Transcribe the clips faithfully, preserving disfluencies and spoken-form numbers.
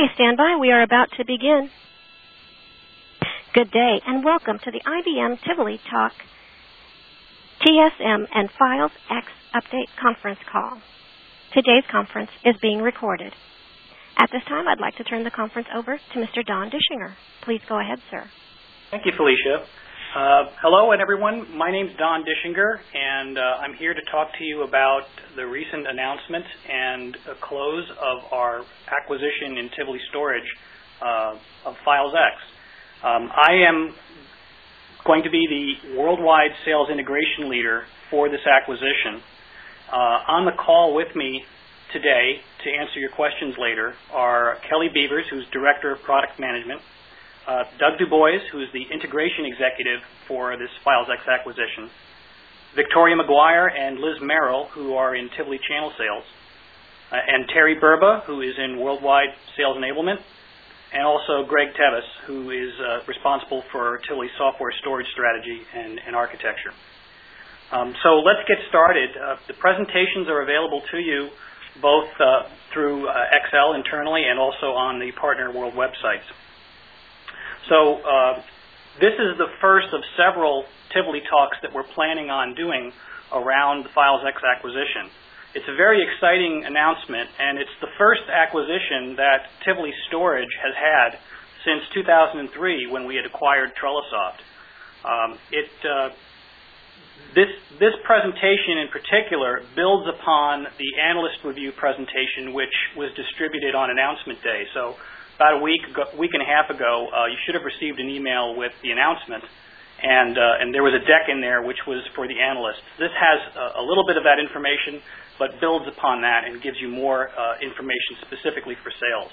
Please stand by. We are about to begin. Good day, and welcome to the I B M Tivoli Talk T S M and Files X Update Conference Call. Today's conference is being recorded. At this time, I'd like to turn the conference over to Mister Don Dischinger. Please go ahead, sir. Thank you, Felicia. Uh, hello, and everyone. My name's Don Dischinger, and uh, I'm here to talk to you about the recent announcement and a close of our acquisition in Tivoli Storage uh, of FilesX. Um, I am going to be the worldwide sales integration leader for this acquisition. Uh, on the call with me today to answer your questions later are Kelly Beavers, who's Director of Product Management, Uh, Doug DuBois, who is the integration executive for this FilesX acquisition, Victoria McGuire and Liz Merrill, who are in Tivoli Channel Sales, uh, and Terry Burba, who is in Worldwide Sales Enablement, and also Greg Tevis, who is uh, responsible for Tivoli Software Storage Strategy and, and Architecture. Um, so let's get started. Uh, the presentations are available to you both uh, through uh, Excel internally and also on the Partner World websites. So uh, this is the first of several Tivoli talks that we're planning on doing around the FilesX acquisition. It's a very exciting announcement, and it's the first acquisition that Tivoli Storage has had since two thousand three when we had acquired Trellisoft. Um, it, uh, this, this presentation in particular builds upon the analyst review presentation, which was distributed on announcement day. So about a week, ago, week and a half ago, uh, you should have received an email with the announcement, and uh, and there was a deck in there which was for the analysts. This has a, a little bit of that information, but builds upon that and gives you more uh, information specifically for sales.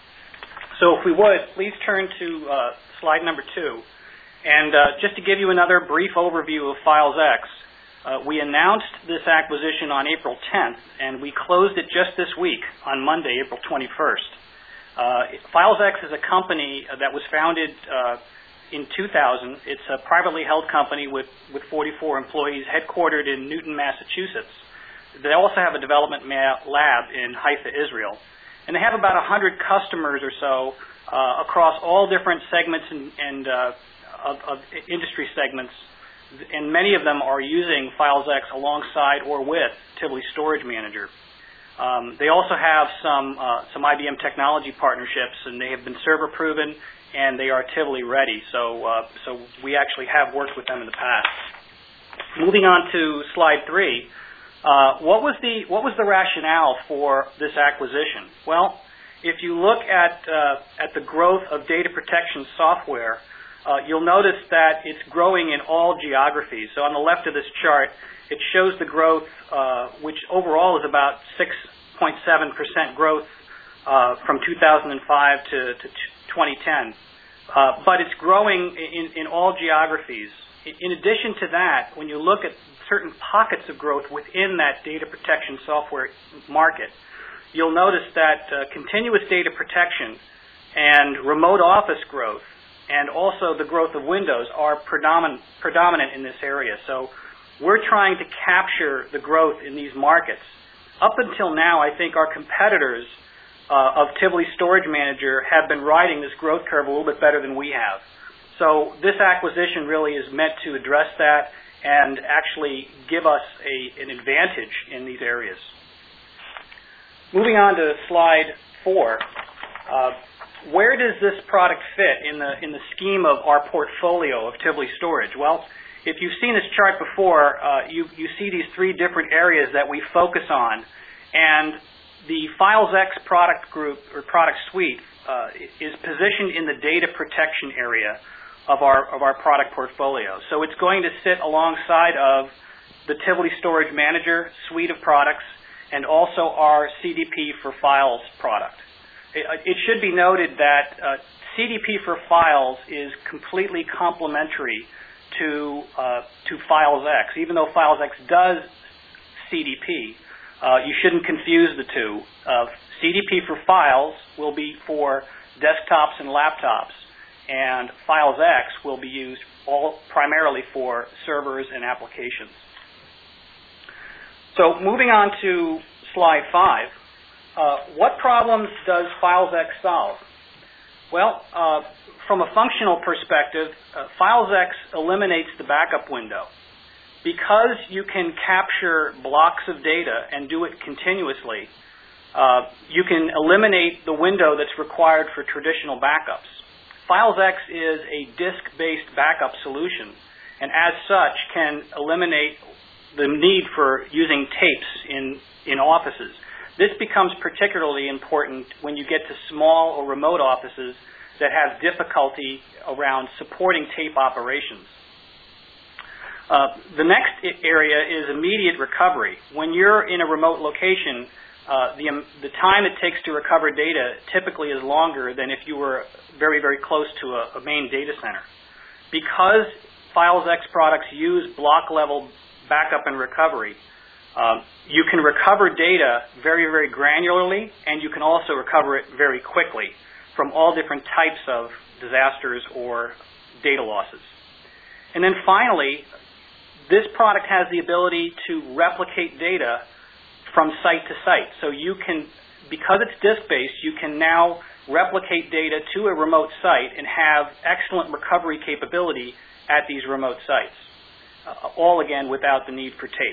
So if we would, please turn to uh, slide number two. And uh, just to give you another brief overview of FilesX, uh, we announced this acquisition on April tenth, and we closed it just this week on Monday, April twenty-first. Uh, FilesX is a company that was founded uh, in two thousand. It's a privately held company with, with forty-four employees headquartered in Newton, Massachusetts. They also have a development lab in Haifa, Israel. And they have about one hundred customers or so uh, across all different segments and, and uh, of, of industry segments. And many of them are using FilesX alongside or with Tivoli Storage Manager. Um, they also have some uh, some I B M technology partnerships, and they have been server proven, and they are Tivoli ready. So uh, so we actually have worked with them in the past. Moving on to slide three, uh, what was the what was the rationale for this acquisition? Well, if you look at uh, at the growth of data protection software, uh, you'll notice that it's growing in all geographies. So on the left of this chart, it shows the growth, uh, which overall is about six point seven percent growth uh, from two thousand five to, to twenty ten. Uh, but it's growing in, in all geographies. In addition to that, when you look at certain pockets of growth within that data protection software market, you'll notice that uh, continuous data protection and remote office growth and also the growth of Windows are predominant, predominant in this area. So we're trying to capture the growth in these markets. Up until now, I think our competitors uh, of Tivoli Storage Manager have been riding this growth curve a little bit better than we have. So this acquisition really is meant to address that and actually give us a, an advantage in these areas. Moving on to slide four, uh, where does this product fit in the, in the scheme of our portfolio of Tivoli Storage? Well, if you've seen this chart before, uh, you, you see these three different areas that we focus on. And the FilesX product group or product suite uh, is positioned in the data protection area of our, of our product portfolio. So it's going to sit alongside of the Tivoli Storage Manager suite of products and also our C D P for Files product. It, it should be noted that uh, C D P for Files is completely complementary to uh, to FilesX. Even though FilesX does C D P, uh, you shouldn't confuse the two. Uh, C D P for Files will be for desktops and laptops, and FilesX will be used all primarily for servers and applications. So moving on to slide five, uh, what problems does FilesX solve? Well, uh, from a functional perspective, uh, FilesX eliminates the backup window. Because you can capture blocks of data and do it continuously, uh, you can eliminate the window that's required for traditional backups. FilesX is a disk-based backup solution, and as such can eliminate the need for using tapes in, in offices. This becomes particularly important when you get to small or remote offices that have difficulty around supporting tape operations. Uh, the next area is immediate recovery. When you're in a remote location, uh, the, um, the time it takes to recover data typically is longer than if you were very, very close to a, a main data center. Because FilesX products use block-level backup and recovery, um, you can recover data very, very granularly, and you can also recover it very quickly from all different types of disasters or data losses. And then finally, this product has the ability to replicate data from site to site. So you can, because it's disk-based, you can now replicate data to a remote site and have excellent recovery capability at these remote sites, uh, all again without the need for tape.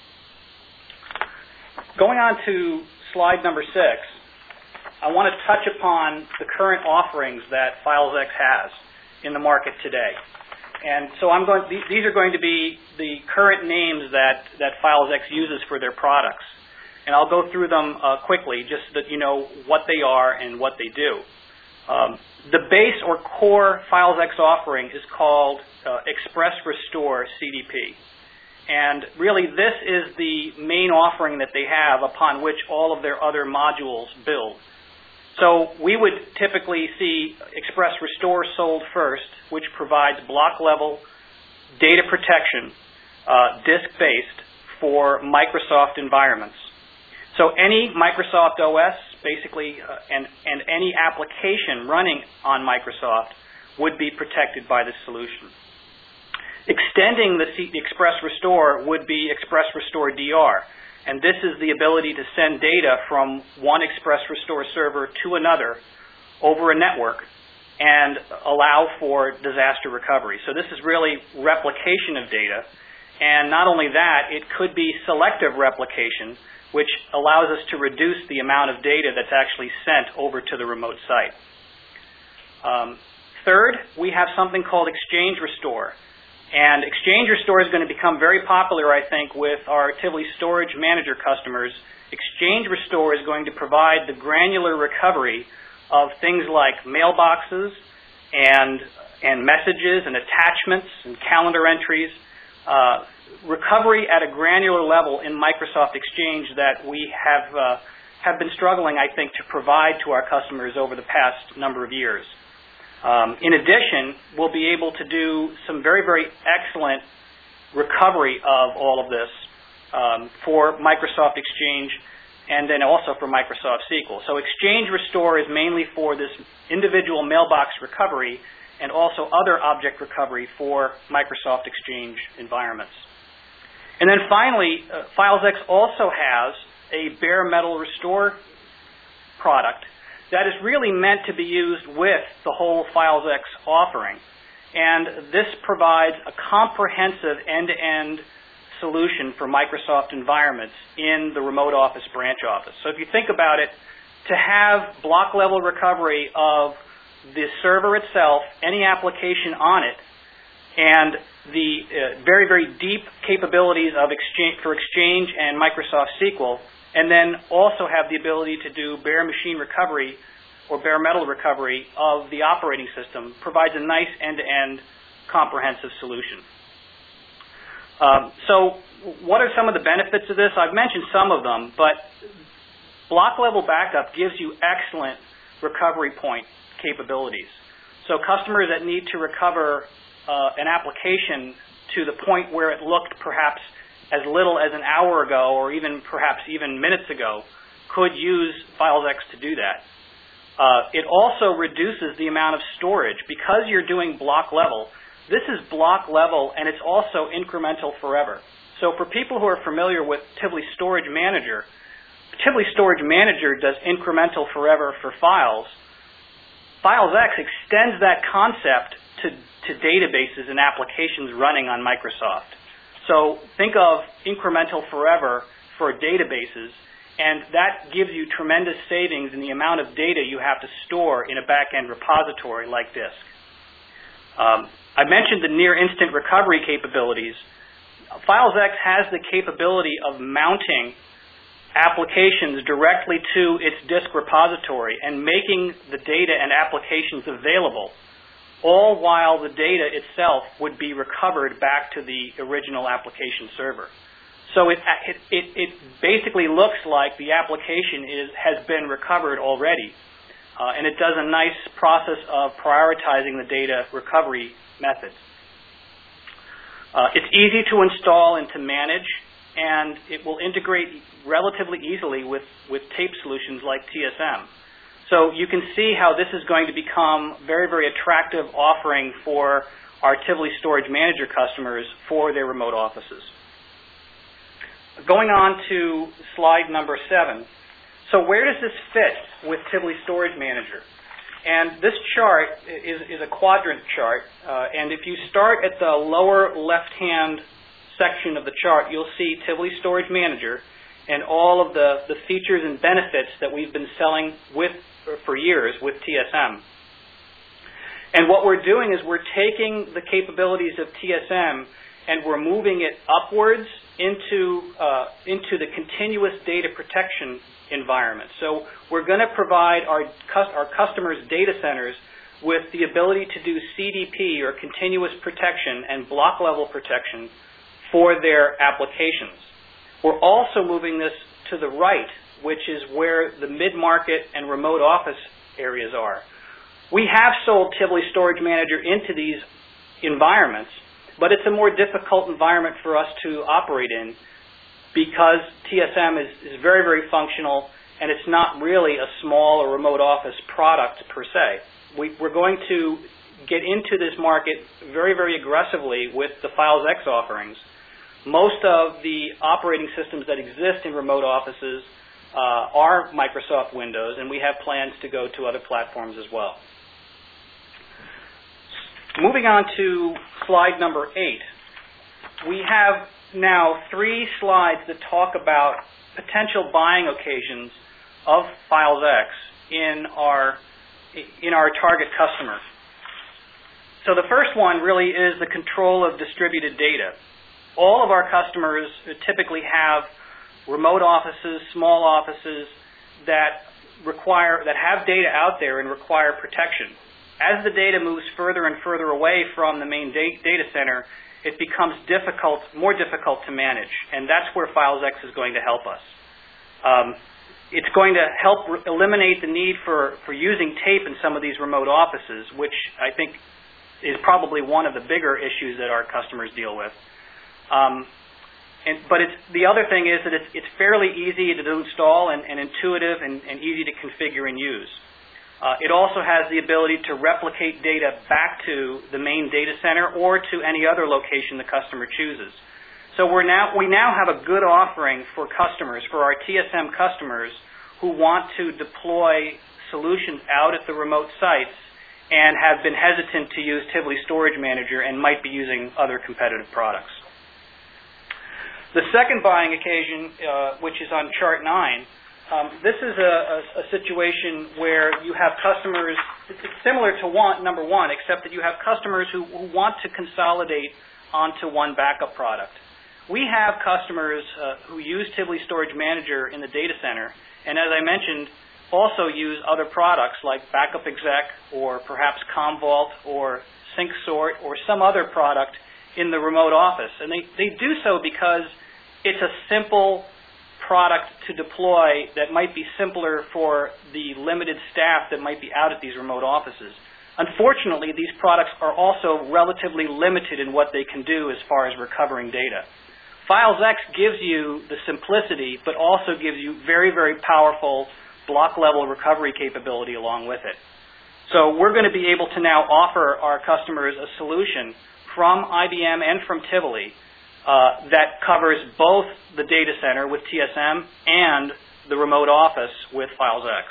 Going on to slide number six, I want to touch upon the current offerings that FilesX has in the market today. And so I'm going, these are going to be the current names that, that FilesX uses for their products. And I'll go through them uh, quickly just so that you know what they are and what they do. Um, the base or core FilesX offering is called uh, Express Restore C D P. And really this is the main offering that they have upon which all of their other modules build. So we would typically see Express Restore sold first, which provides block-level data protection, uh, disk-based, for Microsoft environments. So any Microsoft O S, basically, uh, and, and any application running on Microsoft would be protected by this solution. Extending the, C- the Express Restore would be Express Restore D R. And this is the ability to send data from one Express Restore server to another over a network and allow for disaster recovery. So this is really replication of data. And not only that, it could be selective replication, which allows us to reduce the amount of data that's actually sent over to the remote site. Um, third, we have something called Exchange Restore. And Exchange Restore is going to become very popular, I think, with our Tivoli Storage Manager customers. Exchange Restore is going to provide the granular recovery of things like mailboxes and, and messages and attachments and calendar entries, uh, recovery at a granular level in Microsoft Exchange that we have, uh, have been struggling, I think, to provide to our customers over the past number of years. Um, in addition, we'll be able to do some very, very excellent recovery of all of this um, for Microsoft Exchange and then also for Microsoft S Q L. So Exchange Restore is mainly for this individual mailbox recovery and also other object recovery for Microsoft Exchange environments. And then finally, uh, FilesX also has a bare metal restore product that is really meant to be used with the whole FilesX offering. And this provides a comprehensive end-to-end solution for Microsoft environments in the remote office branch office. So if you think about it, to have block-level recovery of the server itself, any application on it, and the uh, very, very deep capabilities of exchange, for Exchange and Microsoft S Q L, and then also have the ability to do bare machine recovery or bare metal recovery of the operating system, provides a nice end-to-end comprehensive solution. Um, so what are some of the benefits of this? I've mentioned some of them, but block-level backup gives you excellent recovery point capabilities. So customers that need to recover uh, an application to the point where it looked perhaps as little as an hour ago or even perhaps even minutes ago could use FilesX to do that. Uh, it also reduces the amount of storage. Because you're doing block level, this is block level and it's also incremental forever. So for people who are familiar with Tivoli Storage Manager, Tivoli Storage Manager does incremental forever for files, FilesX extends that concept to, to databases and applications running on Microsoft. So think of incremental forever for databases, and that gives you tremendous savings in the amount of data you have to store in a back-end repository like disk. Um, I mentioned the near instant recovery capabilities. FilesX has the capability of mounting applications directly to its disk repository and making the data and applications available, all while the data itself would be recovered back to the original application server. So it, it, it basically looks like the application is, has been recovered already, uh, and it does a nice process of prioritizing the data recovery methods. Uh, it's easy to install and to manage, and it will integrate relatively easily with, with tape solutions like T S M. So you can see how this is going to become a very, very attractive offering for our Tivoli Storage Manager customers for their remote offices. Going on to slide number seven. So where does this fit with Tivoli Storage Manager? And this chart is, is a quadrant chart, uh, and if you start at the lower left-hand section of the chart, you'll see Tivoli Storage Manager and all of the, the features and benefits that we've been selling with for years with T S M. And what we're doing is we're taking the capabilities of T S M and we're moving it upwards into, uh, into the continuous data protection environment. So we're going to provide our, our customers' data centers with the ability to do C D P, or continuous protection, and block level protection for their applications. We're also moving this to the right, which is where the mid-market and remote office areas are. We have sold Tivoli Storage Manager into these environments, but it's a more difficult environment for us to operate in because T S M is, is very, very functional, and it's not really a small or remote office product per se. We, we're going to get into this market very, very aggressively with the FilesX offerings. Most of the operating systems that exist in remote offices uh, are Microsoft Windows, and we have plans to go to other platforms as well. Moving on to slide number eight, we have now three slides that talk about potential buying occasions of FilesX in our, in our target customer. So the first one really is the control of distributed data. All of our customers typically have remote offices, small offices that require, that have data out there and require protection. As the data moves further and further away from the main data center, it becomes difficult, more difficult to manage, and that's where FilesX is going to help us. Um, it's going to help re- eliminate the need for, for using tape in some of these remote offices, which I think is probably one of the bigger issues that our customers deal with. Um, and, but it's, the other thing is that it's, it's fairly easy to install and, and intuitive and, and easy to configure and use. Uh, it also has the ability to replicate data back to the main data center or to any other location the customer chooses. So we're now, we now have a good offering for customers, for our T S M customers who want to deploy solutions out at the remote sites and have been hesitant to use Tivoli Storage Manager and might be using other competitive products. The second buying occasion, uh, which is on chart nine, um, this is a, a, a situation where you have customers, it's similar to one, number one, except that you have customers who, who want to consolidate onto one backup product. We have customers uh, who use Tivoli Storage Manager in the data center, and as I mentioned, also use other products like Backup Exec or perhaps Commvault or SyncSort or some other product in the remote office. And they, they do so because it's a simple product to deploy that might be simpler for the limited staff that might be out at these remote offices. Unfortunately, these products are also relatively limited in what they can do as far as recovering data. FilesX gives you the simplicity, but also gives you very, very powerful block-level recovery capability along with it. So we're going to be able to now offer our customers a solution from I B M and from Tivoli uh, that covers both the data center with T S M and the remote office with FilesX.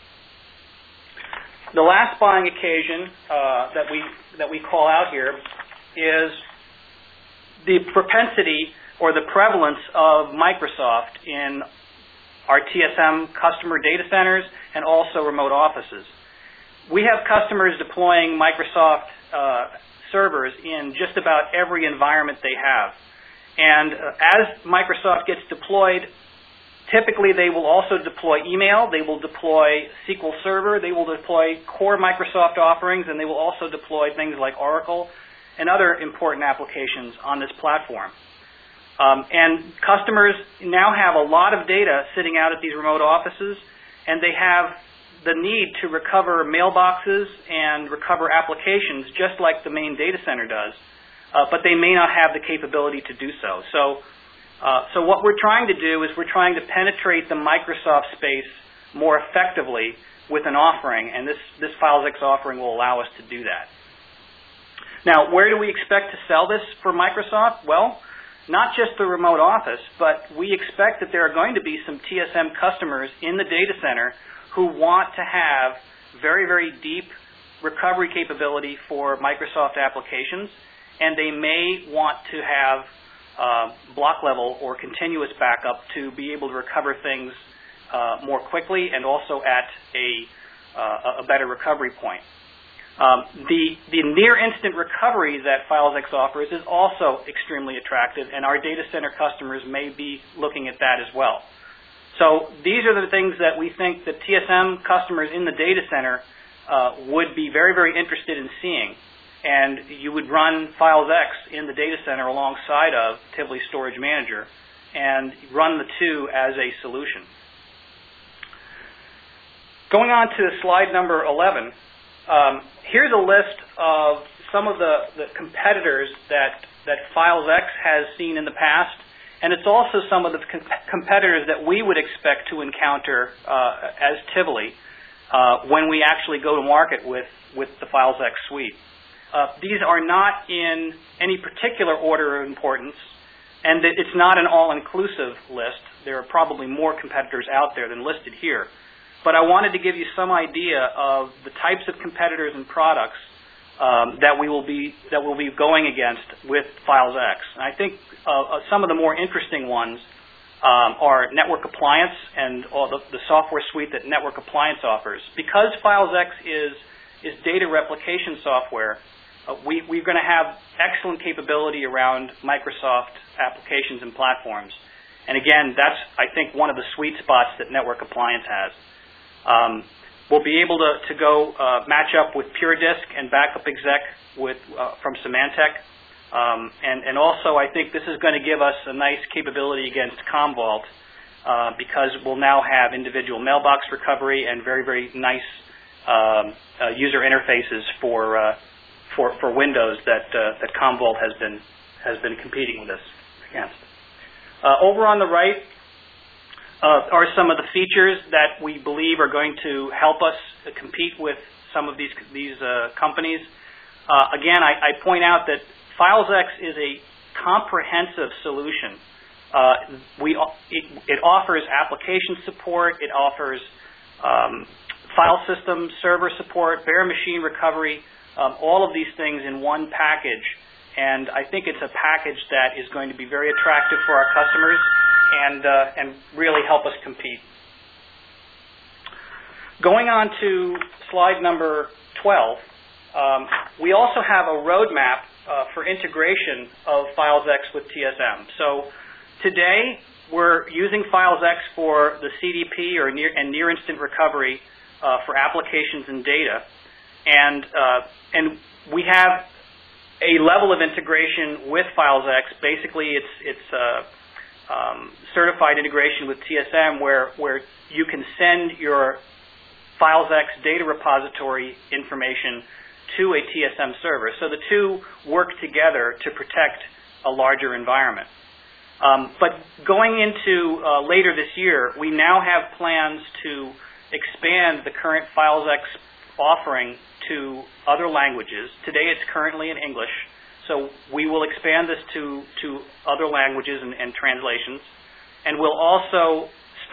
The last buying occasion uh, that we that we call out here is the propensity or the prevalence of Microsoft in our T S M customer data centers and also remote offices. We have customers deploying Microsoft uh, servers in just about every environment they have. And uh, as Microsoft gets deployed, typically they will also deploy email, they will deploy S Q L Server, they will deploy core Microsoft offerings, and they will also deploy things like Oracle and other important applications on this platform. Um, and customers now have a lot of data sitting out at these remote offices, and they have the need to recover mailboxes and recover applications just like the main data center does, uh, but they may not have the capability to do so. So, uh, so what we're trying to do is we're trying to penetrate the Microsoft space more effectively with an offering, and this, this FilesX offering will allow us to do that. Now, where do we expect to sell this for Microsoft? Well, not just the remote office, but we expect that there are going to be some T S M customers in the data center who want to have very, very deep recovery capability for Microsoft applications, and they may want to have uh, block level or continuous backup to be able to recover things uh, more quickly and also at a, uh, a better recovery point. Um, the, the near instant recovery that FilesX offers is also extremely attractive, and our data center customers may be looking at that as well. So these are the things that we think that T S M customers in the data center uh, would be very, very interested in seeing. And you would run FilesX in the data center alongside of Tivoli Storage Manager and run the two as a solution. Going on to slide number eleven, um, here's a list of some of the, the competitors that, that FilesX has seen in the past. And it's also some of the com competitors that we would expect to encounter uh, as Tivoli uh, when we actually go to market with, with the FilesX suite. Uh, these are not in any particular order of importance, and it's not an all-inclusive list. There are probably more competitors out there than listed here. But I wanted to give you some idea of the types of competitors and products Um, that we will be that we'll be going against with FilesX. And I think uh, some of the more interesting ones um, are Network Appliance and all the, the software suite that Network Appliance offers. Because FilesX is is data replication software, uh, we, we're going to have excellent capability around Microsoft applications and platforms. And again, that's I think one of the sweet spots that Network Appliance has. Um, We'll be able to, to go uh, match up with PureDisk and Backup Exec with, uh, from Symantec. Um, and, and also, I think this is going to give us a nice capability against Commvault uh, because we'll now have individual mailbox recovery and very, very nice um, uh, user interfaces for, uh, for, for Windows that, uh, that Commvault has been, has been competing with us against. Uh, over on the right, Uh, are some of the features that we believe are going to help us uh, compete with some of these these uh, companies. Uh, again, I, I point out that FilesX is a comprehensive solution. Uh, we it, it offers application support, it offers um, file system server support, bare machine recovery, um, all of these things in one package. And I think it's a package that is going to be very attractive for our customers and, uh, and really help us compete. Going on to slide number twelve, um, we also have a roadmap uh, for integration of FilesX with T S M. So today we're using FilesX for the C D P or near, and near instant recovery uh, for applications and data. And, uh, and we have a level of integration with FilesX. Basically, it's, it's uh, um, certified integration with T S M where, where you can send your FilesX data repository information to a T S M server. So the two work together to protect a larger environment. Um, but going into uh, later this year, we now have plans to expand the current FilesX offering to other languages. Today it's currently in English, so we will expand this to, to other languages and, and translations. And we'll also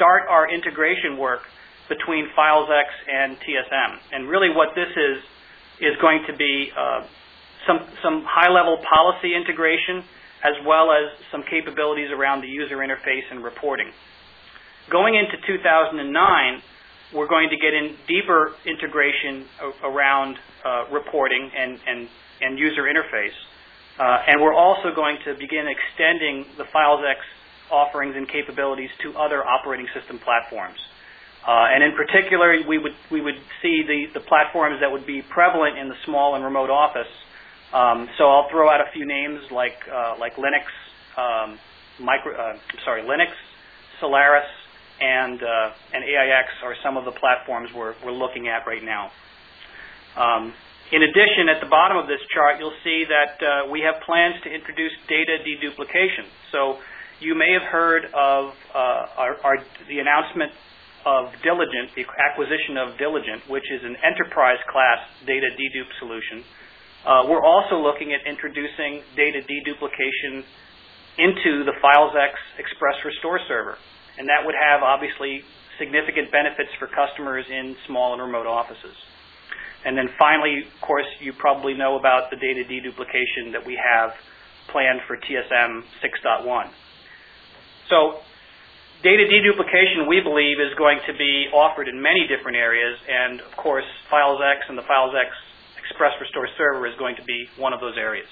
start our integration work between FilesX and T S M. And really what this is is going to be uh, some, some high-level policy integration as well as some capabilities around the user interface and reporting. Going into two thousand nine, we're going to get in deeper integration around uh, reporting and, and, and user interface. Uh, and we're also going to begin extending the FilesX offerings and capabilities to other operating system platforms. Uh, and in particular, we would we would see the, the platforms that would be prevalent in the small and remote office. Um, so I'll throw out a few names like uh, like Linux, um, micro, uh, sorry, Linux, Solaris, and uh, and A I X are some of the platforms we're we're looking at right now. Um, in addition, at the bottom of this chart, you'll see that uh, we have plans to introduce data deduplication. So you may have heard of uh, our, our, the announcement of Diligent, the acquisition of Diligent, which is an enterprise-class data dedupe solution. Uh, we're also looking at introducing data deduplication into the FilesX Express Restore server, and that would have, obviously, significant benefits for customers in small and remote offices. And then finally, of course, you probably know about the data deduplication that we have planned for T S M six point one. So data deduplication, we believe, is going to be offered in many different areas, and of course, FilesX and the FilesX Express Restore server is going to be one of those areas.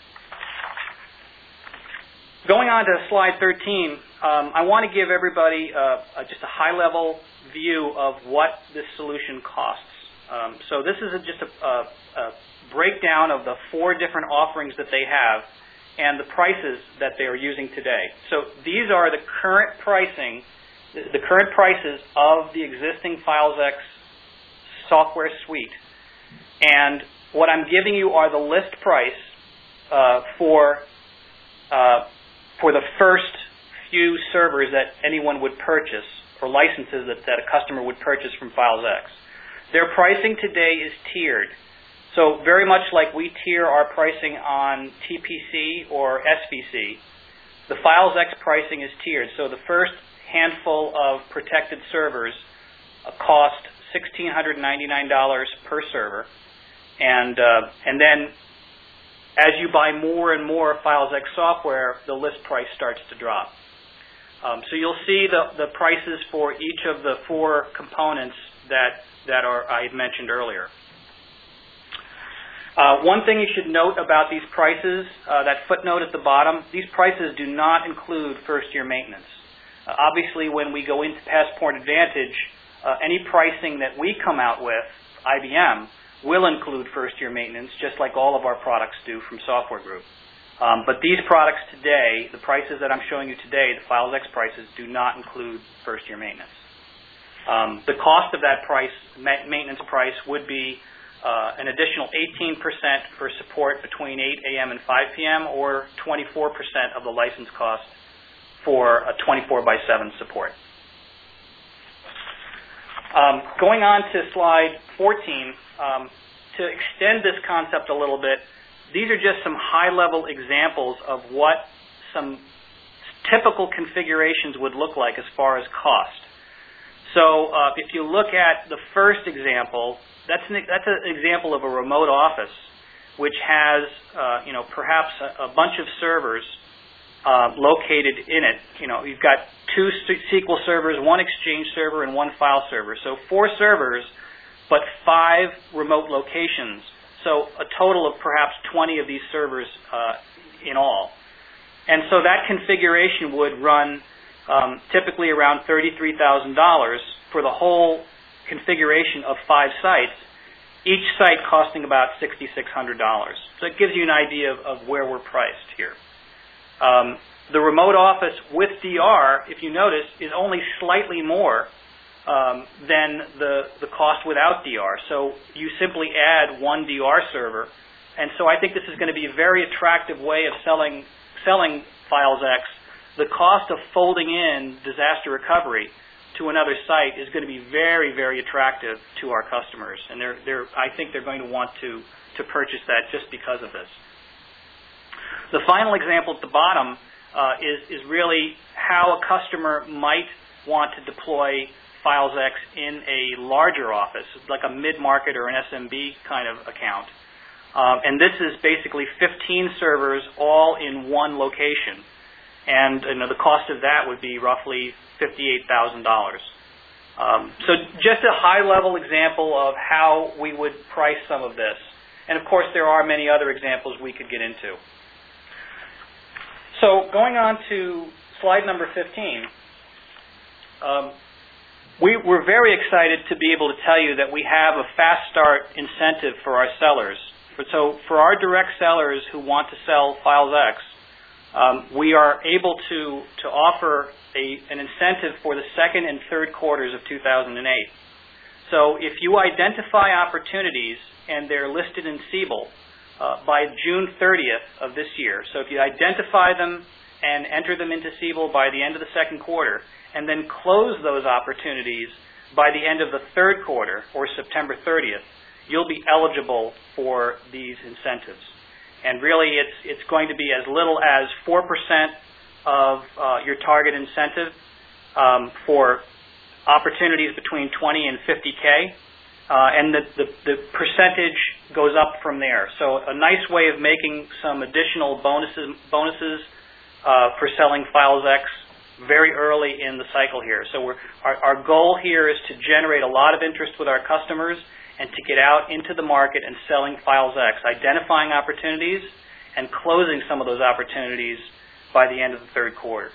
Going on to slide thirteen, um, I want to give everybody uh, a, just a high-level view of what this solution costs. Um, so this is a, just a, a, a breakdown of the four different offerings that they have and the prices that they are using today. So these are the current pricing, the current prices of the existing FilesX software suite. And what I'm giving you are the list price uh, for uh, for the first few servers that anyone would purchase, or licenses that, that a customer would purchase from FilesX. Their pricing today is tiered. So very much like we tier our pricing on T P C or S V C, the FilesX pricing is tiered. So the first handful of protected servers uh, cost one thousand six hundred ninety-nine dollars per server, and uh, and then as you buy more and more FilesX software, the list price starts to drop. Um, so you'll see the, the prices for each of the four components that that are I had mentioned earlier. Uh, one thing you should note about these prices, uh, that footnote at the bottom, these prices do not include first-year maintenance. Uh, obviously, when we go into Passport Advantage, uh, any pricing that we come out with, I B M, will include first-year maintenance, just like all of our products do from Software Group. Um, but these products today, the prices that I'm showing you today, the FilesX prices, do not include first-year maintenance. Um, the cost of that price, ma- maintenance price, would be uh, an additional eighteen percent for support between eight A M and five P M or twenty-four percent of the license cost for a twenty-four by seven support. Um, going on to slide fourteen, um, to extend this concept a little bit, these are just some high-level examples of what some typical configurations would look like as far as cost. So uh, if you look at the first example, that's an, that's an example of a remote office which has, uh, you know, perhaps a, a bunch of servers uh, located in it. You know, you've got two S Q L servers, one Exchange server, and one file server. So four servers, but five remote locations. So a total of perhaps twenty of these servers uh, in all. And so that configuration would run um, typically around thirty-three thousand dollars for the whole configuration of five sites, each site costing about six thousand six hundred dollars. So it gives you an idea of, of where we're priced here. Um, the remote office with D R, if you notice, is only slightly more um, than the, the cost without D R. So you simply add one D R server. And so I think this is going to be a very attractive way of selling, selling FilesX. The cost of folding in disaster recovery to another site is going to be very, very attractive to our customers. And they're, they're, I think they're going to want to, to purchase that just because of this. The final example at the bottom uh, is, is really how a customer might want to deploy FilesX in a larger office, like a mid-market or an S M B kind of account. Um, and this is basically fifteen servers all in one location. And you know, the cost of that would be roughly fifty-eight thousand dollars. Um, so just a high-level example of how we would price some of this. And of course, there are many other examples we could get into. So going on to slide number fifteen, um, we, we're very excited to be able to tell you that we have a fast start incentive for our sellers. For, so for our direct sellers who want to sell FilesX, um, we are able to, to offer a, an incentive for the second and third quarters of two thousand eight. So if you identify opportunities and they're listed in Siebel uh, by June thirtieth of this year, so if you identify them and enter them into Siebel by the end of the second quarter, and then close those opportunities by the end of the third quarter, or September thirtieth, you'll be eligible for these incentives. And really, it's it's going to be as little as four percent of uh, your target incentive um, for opportunities between twenty and fifty K, uh, and the, the, the percentage goes up from there. So a nice way of making some additional bonuses bonuses uh, for selling FilesX very early in the cycle here. So we're, our, our goal here is to generate a lot of interest with our customers and to get out into the market and selling FilesX, identifying opportunities and closing some of those opportunities by the end of the third quarter.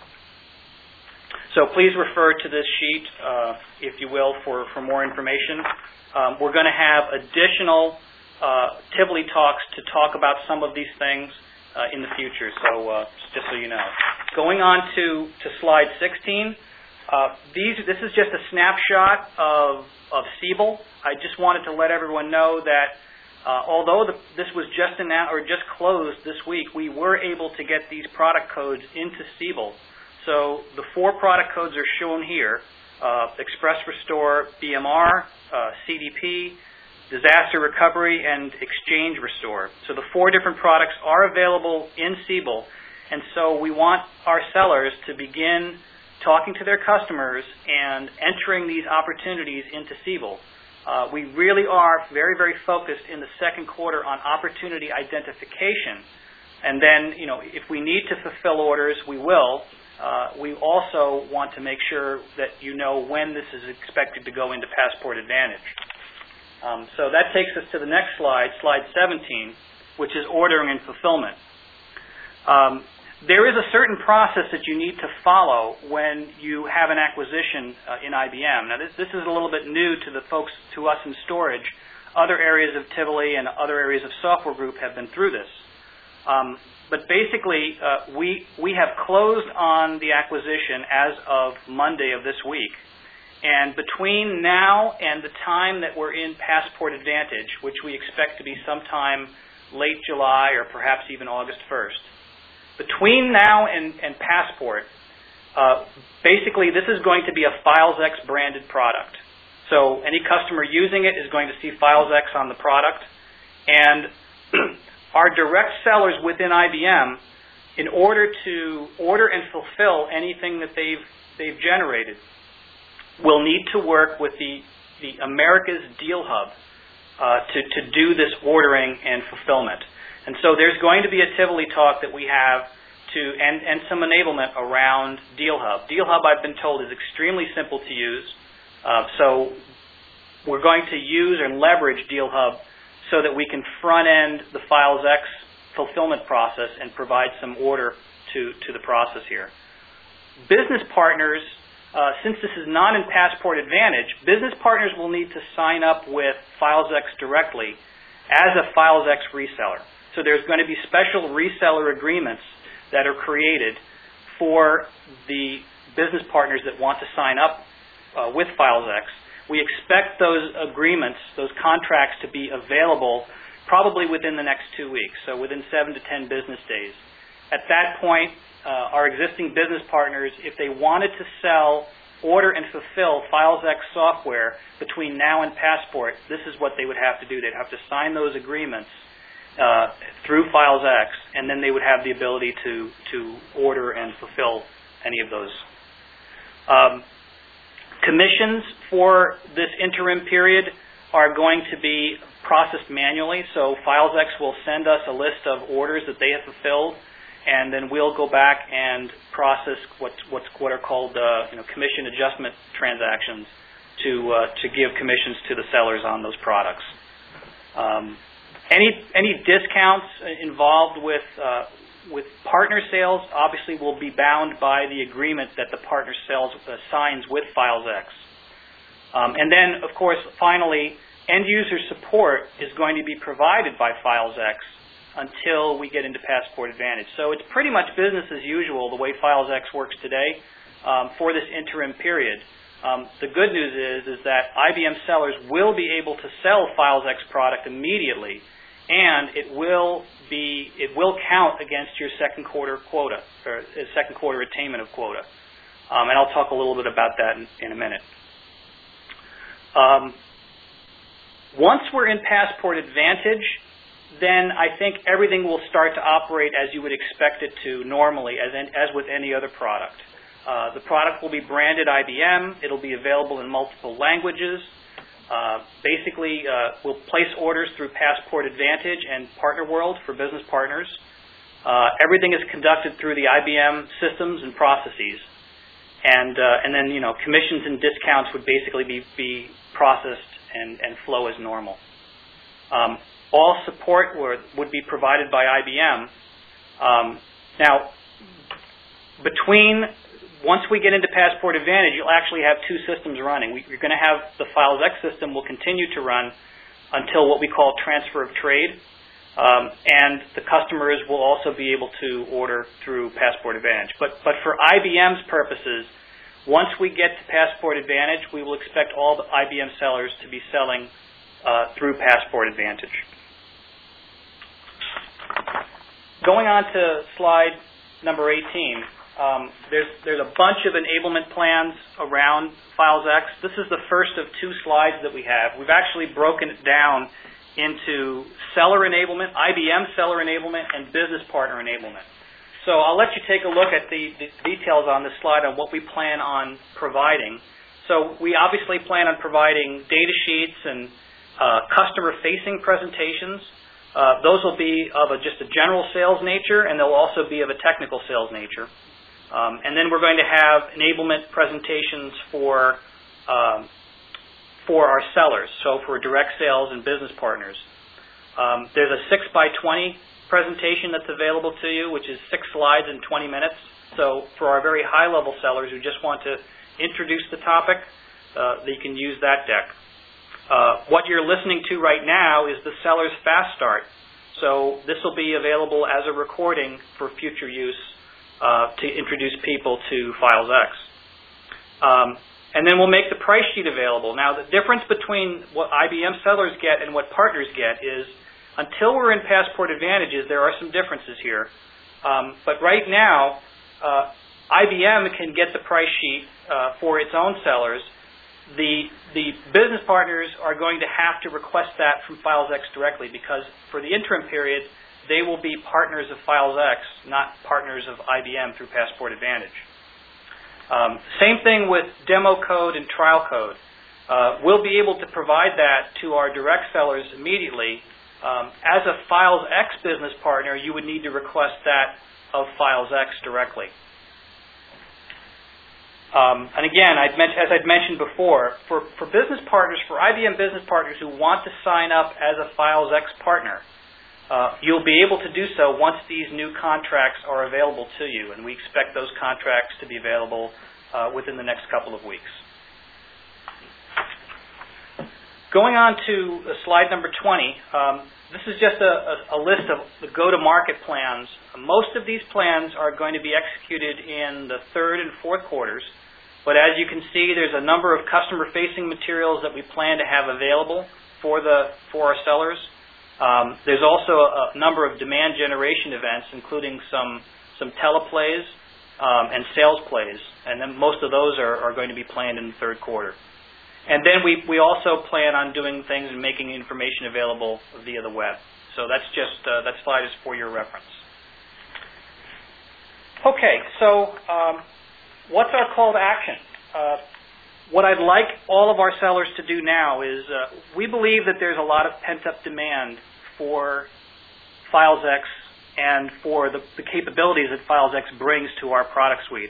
So please refer to this sheet, uh, if you will, for, for more information. Um, we're going to have additional uh, Tivoli talks to talk about some of these things uh, in the future, so uh, just so you know. Going on to, to slide sixteen, uh, these, this is just a snapshot of, of Siebel. I just wanted to let everyone know that uh, although the, this was just announced or just closed this week, we were able to get these product codes into Siebel. So the four product codes are shown here: uh, Express Restore B M R, uh, C D P, Disaster Recovery, and Exchange Restore. So the four different products are available in Siebel, and so we want our sellers to begin talking to their customers and entering these opportunities into Siebel. Uh, we really are very, very focused in the second quarter on opportunity identification. And then, you know, if we need to fulfill orders, we will. Uh, we also want to make sure that you know when this is expected to go into Passport Advantage. Um, so that takes us to the next slide, slide seventeen, which is ordering and fulfillment. Um, There is a certain process that you need to follow when you have an acquisition uh, in I B M. Now, this, this is a little bit new to the folks, to us in storage. Other areas of Tivoli and other areas of Software Group have been through this. Um, but basically, uh, we, we have closed on the acquisition as of Monday of this week. And between now and the time that we're in Passport Advantage, which we expect to be sometime late July or perhaps even August first, between now and, and Passport, uh, basically this is going to be a FilesX branded product. So any customer using it is going to see FilesX on the product. And our direct sellers within I B M, in order to order and fulfill anything that they've, they've generated, will need to work with the, the America's Deal Hub uh, to, to do this ordering and fulfillment. And so there's going to be a Tivoli talk that we have to, and, and some enablement around Deal Hub. Deal Hub, I've been told, is extremely simple to use. Uh, so we're going to use and leverage Deal Hub so that we can front-end the FilesX fulfillment process and provide some order to, to the process here. Business partners, uh, since this is not in Passport Advantage, business partners will need to sign up with FilesX directly as a FilesX reseller. So there's going to be special reseller agreements that are created for the business partners that want to sign up uh, with FilesX. We expect those agreements, those contracts, to be available probably within the next two weeks, so within seven to ten business days. At that point, uh, our existing business partners, if they wanted to sell, order, and fulfill FilesX software between now and Passport, this is what they would have to do. They'd have to sign those agreements Uh, through FilesX, and then they would have the ability to, to order and fulfill any of those. Um, commissions for this interim period are going to be processed manually. So FilesX will send us a list of orders that they have fulfilled, and then we'll go back and process what's, what's, what are called uh, you know, commission adjustment transactions to uh, to give commissions to the sellers on those products. Um, any any discounts involved with uh, with partner sales obviously will be bound by the agreement that the partner sales uh, signs with FilesX. Um, and then, of course, finally, end user support is going to be provided by FilesX until we get into Passport Advantage. So it's pretty much business as usual the way FilesX works today um, for this interim period. Um, the good news is, is that I B M sellers will be able to sell FilesX product immediately, and it will be it will count against your second quarter quota or second quarter attainment of quota. Um, and I'll talk a little bit about that in, in a minute. Um, once we're in Passport Advantage, then I think everything will start to operate as you would expect it to normally, as in, as with any other product. Uh, the product will be branded I B M. It'll be available in multiple languages. Uh, basically, uh, we'll place orders through Passport Advantage and Partner World for business partners. Uh, everything is conducted through the I B M systems and processes. And, uh, and then, you know, commissions and discounts would basically be, be processed and, and flow as normal. Um, all support would, would be provided by I B M. Um, now, between Once we get into Passport Advantage, you'll actually have two systems running. We, you're going to have the FilesX system will continue to run until what we call transfer of trade, um, and the customers will also be able to order through Passport Advantage. But, but for I B M's purposes, once we get to Passport Advantage, we will expect all the I B M sellers to be selling uh, through Passport Advantage. Going on to slide number eighteen. Um, there's, there's a bunch of enablement plans around FilesX. This is the first of two slides that we have. We've actually broken it down into seller enablement, I B M seller enablement, and business partner enablement. So I'll let you take a look at the, the details on this slide on what we plan on providing. So we obviously plan on providing data sheets and uh, customer-facing presentations. Uh, those will be of a, just a general sales nature, and they'll also be of a technical sales nature. Um, and then we're going to have enablement presentations for um, for our sellers, so for direct sales and business partners. Um, there's a six by twenty presentation that's available to you, which is six slides in twenty minutes. So for our very high-level sellers who just want to introduce the topic, uh, they can use that deck. Uh, what you're listening to right now is the Seller's Fast Start. So this will be available as a recording for future use Uh, to introduce people to FilesX. Um, and then we'll make the price sheet available. Now, the difference between what I B M sellers get and what partners get is until we're in Passport Advantages, there are some differences here. Um, but right now, uh, I B M can get the price sheet uh, for its own sellers. The, the business partners are going to have to request that from FilesX directly because for the interim period, they will be partners of FilesX, not partners of I B M through Passport Advantage. Um, same thing with demo code and trial code. Uh, we'll be able to provide that to our direct sellers immediately. Um, as a FilesX business partner, you would need to request that of FilesX directly. Um, and again, I'd as I'd mentioned before, for, for business partners, for I B M business partners who want to sign up as a FilesX partner, Uh, you'll be able to do so once these new contracts are available to you, and we expect those contracts to be available uh, within the next couple of weeks. Going on to uh, slide number twenty, um, this is just a, a, a list of the go-to-market plans. Most of these plans are going to be executed in the third and fourth quarters, but as you can see, there's a number of customer-facing materials that we plan to have available for, the, for our sellers. Um, there's also a, a number of demand generation events, including some some teleplays um, and sales plays, and then most of those are, are going to be planned in the third quarter. And then we, we also plan on doing things and making information available via the web. So that's just uh, that slide is for your reference. Okay, so um, what's our call to action? Uh, what I'd like all of our sellers to do now is uh, we believe that there's a lot of pent-up demand for FilesX and for the, the capabilities that FilesX brings to our product suite.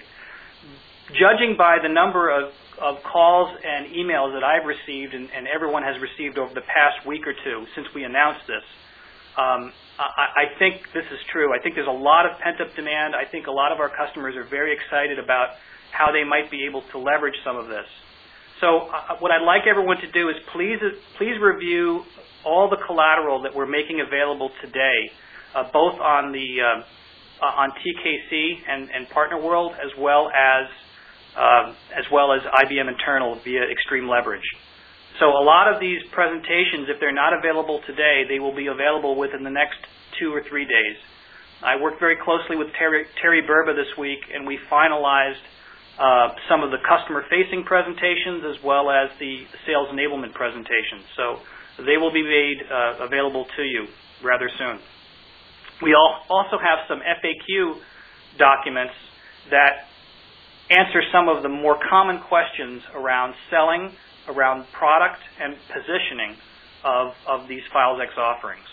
Judging by the number of, of calls and emails that I've received and, and everyone has received over the past week or two since we announced this, um, I, I think this is true. I think there's a lot of pent-up demand. I think a lot of our customers are very excited about how they might be able to leverage some of this. So uh, what I'd like everyone to do is please, please review all the collateral that we're making available today, uh, both on the uh, on T K C and, and Partner World, as well as uh, as well as I B M Internal via Extreme Leverage. So a lot of these presentations, if they're not available today, they will be available within the next two or three days. I worked very closely with Terry, Terry Burba this week, and we finalized Uh, some of the customer-facing presentations as well as the sales enablement presentations. So they will be made uh, available to you rather soon. We all also have some F A Q documents that answer some of the more common questions around selling, around product, and positioning of, of these FilesX offerings.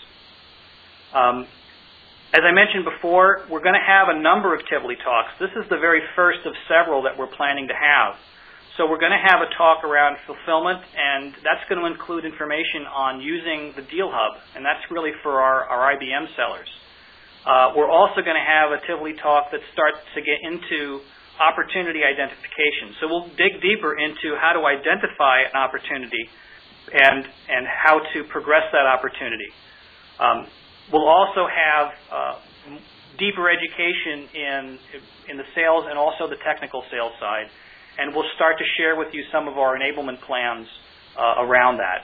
Um, As I mentioned before, we're going to have a number of Tivoli talks. This is the very first of several that we're planning to have. So we're going to have a talk around fulfillment, and that's going to include information on using the Deal Hub, and that's really for our, our I B M sellers. Uh, we're also going to have a Tivoli talk that starts to get into opportunity identification. So we'll dig deeper into how to identify an opportunity and, and how to progress that opportunity. Um, We'll also have uh, deeper education in in the sales and also the technical sales side, and we'll start to share with you some of our enablement plans uh, around that.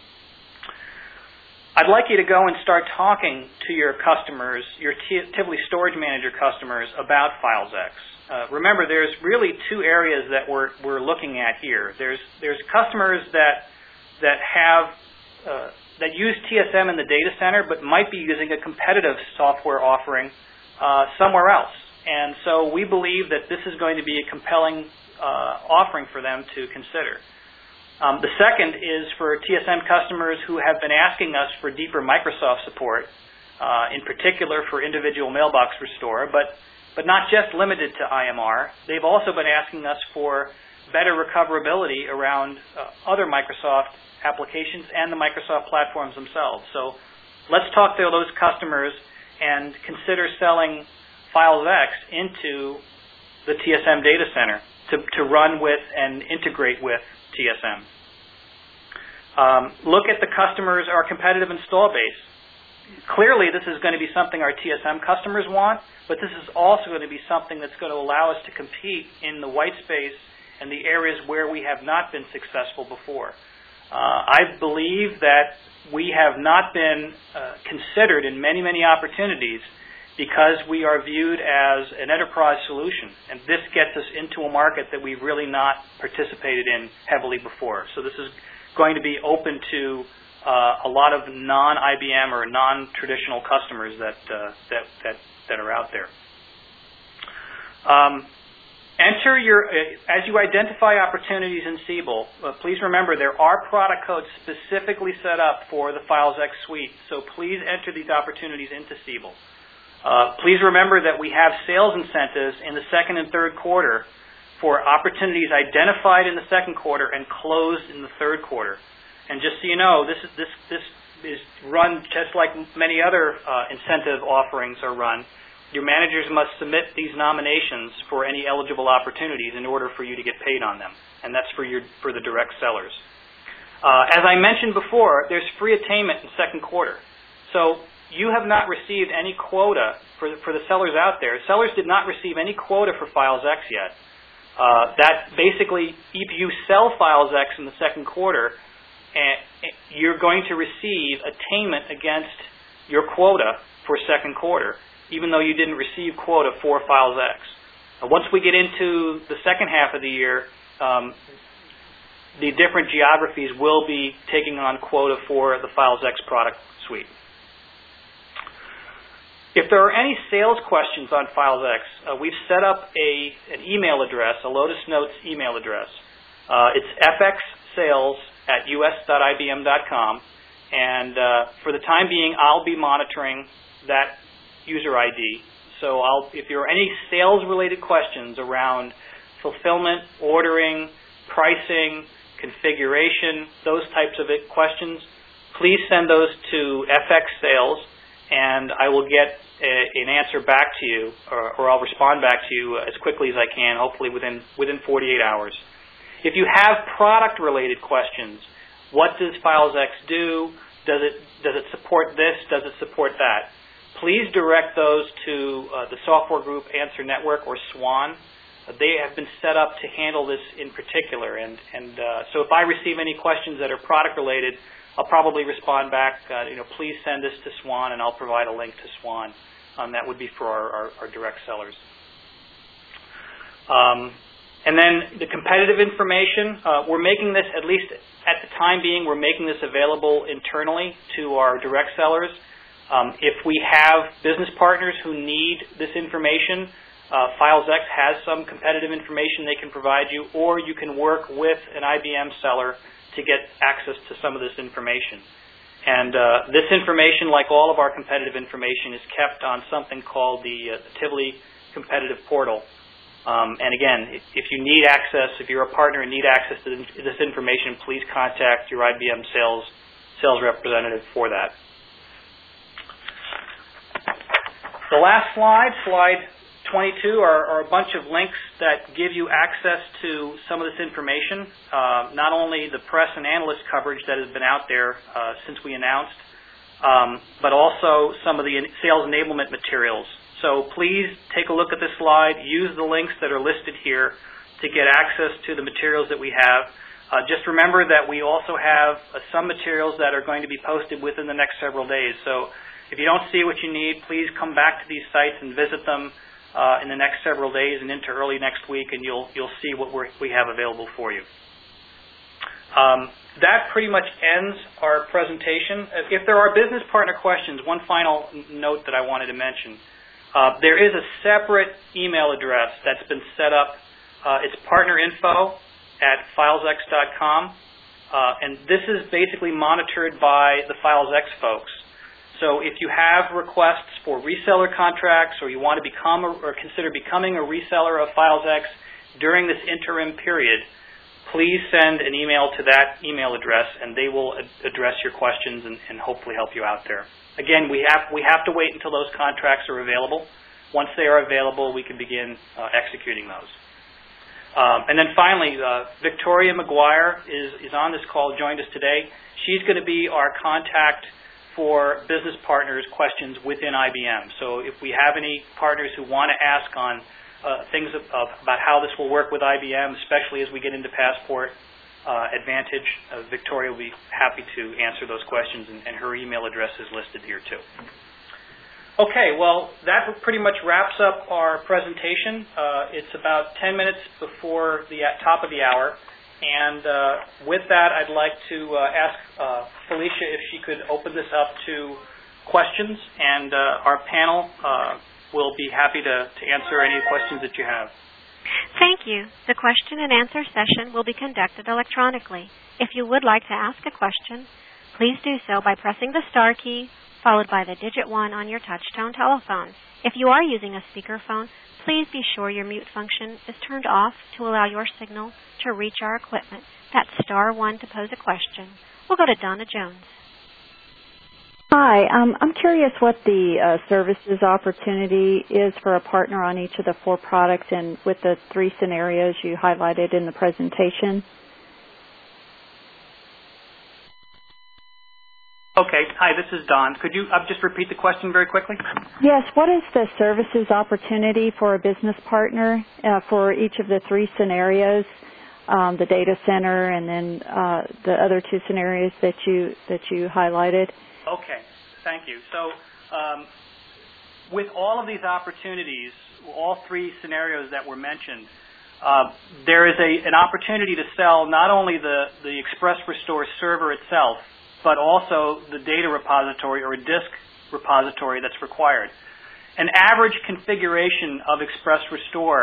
I'd like you to go and start talking to your customers, your Tivoli Storage Manager customers, about FilesX. Uh, remember, there's really two areas that we're we're looking at here. There's there's customers that that have uh, that use T S M in the data center but might be using a competitive software offering uh, somewhere else. And so we believe that this is going to be a compelling uh, offering for them to consider. Um, the second is for T S M customers who have been asking us for deeper Microsoft support, uh, in particular for individual mailbox restore, but, but not just limited to I M R. They've also been asking us for better recoverability around uh, other Microsoft applications and the Microsoft platforms themselves. So let's talk to those customers and consider selling FilesX into the T S M data center to, to run with and integrate with T S M. Um, look at the customers, our competitive install base. Clearly, this is going to be something our T S M customers want, but this is also going to be something that's going to allow us to compete in the white space and the areas where we have not been successful before. Uh, I believe that we have not been uh, considered in many, many opportunities because we are viewed as an enterprise solution, and this gets us into a market that we've really not participated in heavily before. So this is going to be open to uh, a lot of non-I B M or non-traditional customers that, uh, that, that, that are out there. Um, Enter your, as you identify opportunities in Siebel, uh, please remember there are product codes specifically set up for the FilesX suite, so please enter these opportunities into Siebel. Uh, please remember that we have sales incentives in the second and third quarter for opportunities identified in the second quarter and closed in the third quarter. And just so you know, this is, this, this is run just like many other uh, incentive offerings are run. Your managers must submit these nominations for any eligible opportunities in order for you to get paid on them, and that's for your for the direct sellers. Uh, as I mentioned before, there's free attainment in second quarter. So you have not received any quota for the, for the sellers out there. Sellers did not receive any quota for FilesX yet. Uh, that basically, if you sell FilesX in the second quarter, and you're going to receive attainment against your quota for second quarter, even though you didn't receive quota for FilesX. Uh, once we get into the second half of the year, um, the different geographies will be taking on quota for the FilesX product suite. If there are any sales questions on FilesX, uh, we've set up a, an email address, a Lotus Notes email address. Uh, it's fxsales at us dot I B M dot com, and uh, for the time being, I'll be monitoring that user I D. So I'll, if there are any sales-related questions around fulfillment, ordering, pricing, configuration, those types of it, questions, please send those to fxsales, and I will get a, an answer back to you, or, or I'll respond back to you as quickly as I can, hopefully within within forty-eight hours. If you have product-related questions, what does FilesX do? Does it does it support this? Does it support that? Please direct those to uh, the Software Group Answer Network, or SWAN. Uh, they have been set up to handle this in particular, and and uh, so if I receive any questions that are product-related, I'll probably respond back, uh, you know, please send this to SWAN, and I'll provide a link to SWAN. Um, that would be for our, our, our direct sellers. Um, and then the competitive information, uh, we're making this, at least at the time being, we're making this available internally to our direct sellers. Um, if we have business partners who need this information, uh, FilesX has some competitive information they can provide you, or you can work with an I B M seller to get access to some of this information. And uh, this information, like all of our competitive information, is kept on something called the, uh, the Tivoli Competitive Portal. Um, and again, if, if you need access, if you're a partner and need access to this information, please contact your I B M sales, sales representative for that. The last slide, slide twenty-two, are, are a bunch of links that give you access to some of this information, uh, not only the press and analyst coverage that has been out there uh, since we announced, um, but also some of the sales enablement materials. So please take a look at this slide, use the links that are listed here to get access to the materials that we have. Uh, just remember that we also have uh, some materials that are going to be posted within the next several days. So if you don't see what you need, please come back to these sites and visit them Uh, in the next several days and into early next week, and you'll you'll see what we're, we have available for you. Um, that pretty much ends our presentation. If there are business partner questions, one final note that I wanted to mention. Uh, there is a separate email address that's been set up. Uh, it's partnerinfo at filesx dot com, uh, and this is basically monitored by the FilesX folks. So if you have requests for reseller contracts, or you want to become a, or consider becoming a reseller of FilesX during this interim period, please send an email to that email address, and they will ad address your questions and, and hopefully help you out there. Again, we have we have to wait until those contracts are available. Once they are available, we can begin uh, executing those. Um, and then finally, uh, Victoria McGuire is is on this call, joined us today. She's going to be our contact for business partners questions within I B M. So if we have any partners who want to ask on uh, things of, of, about how this will work with I B M, especially as we get into Passport uh, Advantage, uh, Victoria will be happy to answer those questions, and, and her email address is listed here too. Okay, well, that pretty much wraps up our presentation. Uh, it's about ten minutes before the top of the hour. And uh, with that, I'd like to uh, ask uh, Felicia if she could open this up to questions, and uh, our panel uh, will be happy to, to answer any questions that you have. Thank you. The question and answer session will be conducted electronically. If you would like to ask a question, please do so by pressing the star key followed by the digit one on your touch-tone telephone. If you are using a speakerphone, please be sure your mute function is turned off to allow your signal to reach our equipment. That's star one to pose a question. We'll go to Donna Jones. Hi, um, I'm curious what the uh, services opportunity is for a partner on each of the four products, and with the three scenarios you highlighted in the presentation. Okay. Hi, this is Don. Could you uh, just repeat the question very quickly? Yes. What is the services opportunity for a business partner uh, for each of the three scenarios, um, the data center and then uh, the other two scenarios that you that you highlighted? Okay. Thank you. So um, with all of these opportunities, all three scenarios that were mentioned, uh, there is a, an opportunity to sell not only the, the Express Restore server itself, but also the data repository or a disk repository that's required. An average configuration of Express Restore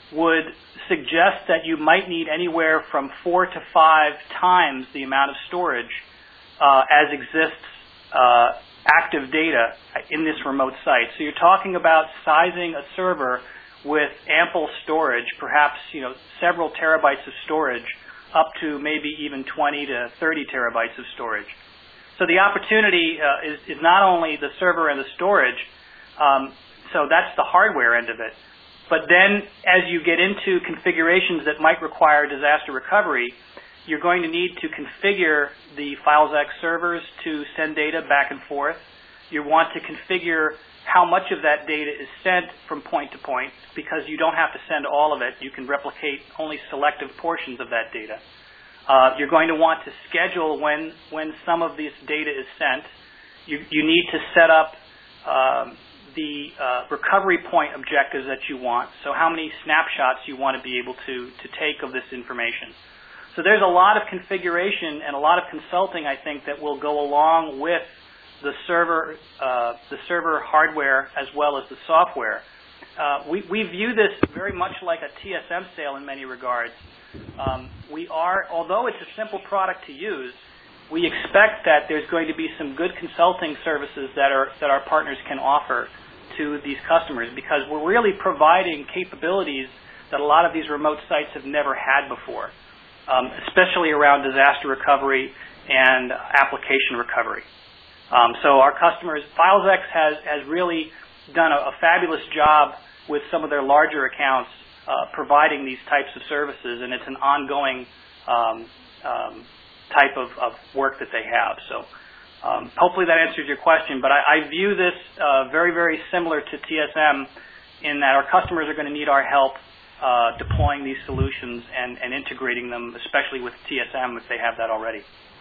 would suggest that you might need anywhere from four to five times the amount of storage uh, as exists uh, active data in this remote site. So you're talking about sizing a server with ample storage, perhaps you know several terabytes of storage, up to maybe even twenty to thirty terabytes of storage. So the opportunity uh, is, is not only the server and the storage, um, so that's the hardware end of it. But then as you get into configurations that might require disaster recovery, you're going to need to configure the FilesX servers to send data back and forth. You want to configure how much of that data is sent from point to point, because you don't have to send all of it. You can replicate only selective portions of that data. Uh, you're going to want to schedule when, when some of this data is sent. You, you need to set up um, the uh, recovery point objectives that you want, so how many snapshots you want to be able to, to take of this information. So there's a lot of configuration and a lot of consulting, I think, that will go along with the server, uh, the server hardware as well as the software. Uh, we, we view this very much like a T S M sale in many regards. Um, we are, although it's a simple product to use, we expect that there's going to be some good consulting services that are that our partners can offer to these customers, because we're really providing capabilities that a lot of these remote sites have never had before, um, especially around disaster recovery and application recovery. Um, so our customers, FilesX has, has really done a, a fabulous job with some of their larger accounts uh, providing these types of services, and it's an ongoing um, um, type of, of work that they have. So um, hopefully that answers your question, but I, I view this uh, very, very similar to T S M in that our customers are going to need our help uh, deploying these solutions and, and integrating them, especially with T S M if they have that already.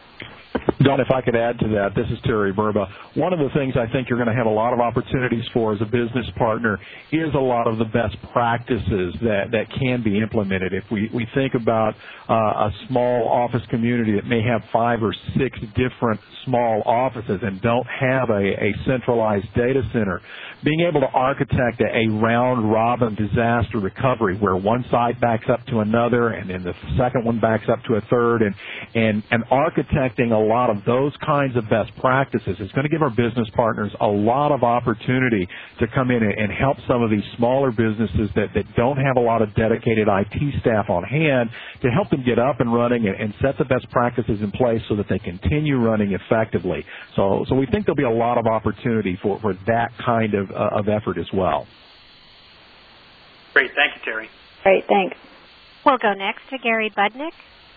Don, if I could add to that, this is Terry Burba. One of the things I think you're going to have a lot of opportunities for as a business partner is a lot of the best practices that, that can be implemented. If we, we think about uh, a small office community that may have five or six different small offices and don't have a, a centralized data center, being able to architect a, a round-robin disaster recovery where one site backs up to another and then the second one backs up to a third, and, and, and architecting a lot of those kinds of best practices is going to give our business partners a lot of opportunity to come in and, and help some of these smaller businesses that, that don't have a lot of dedicated I T staff on hand to help them get up and running and, and set the best practices in place so that they continue running effectively. So, so we think there'll be a lot of opportunity for, for that kind of, uh, of effort as well. Great. Thank you, Terry. Great. Thanks. We'll go next to Gary Budnick.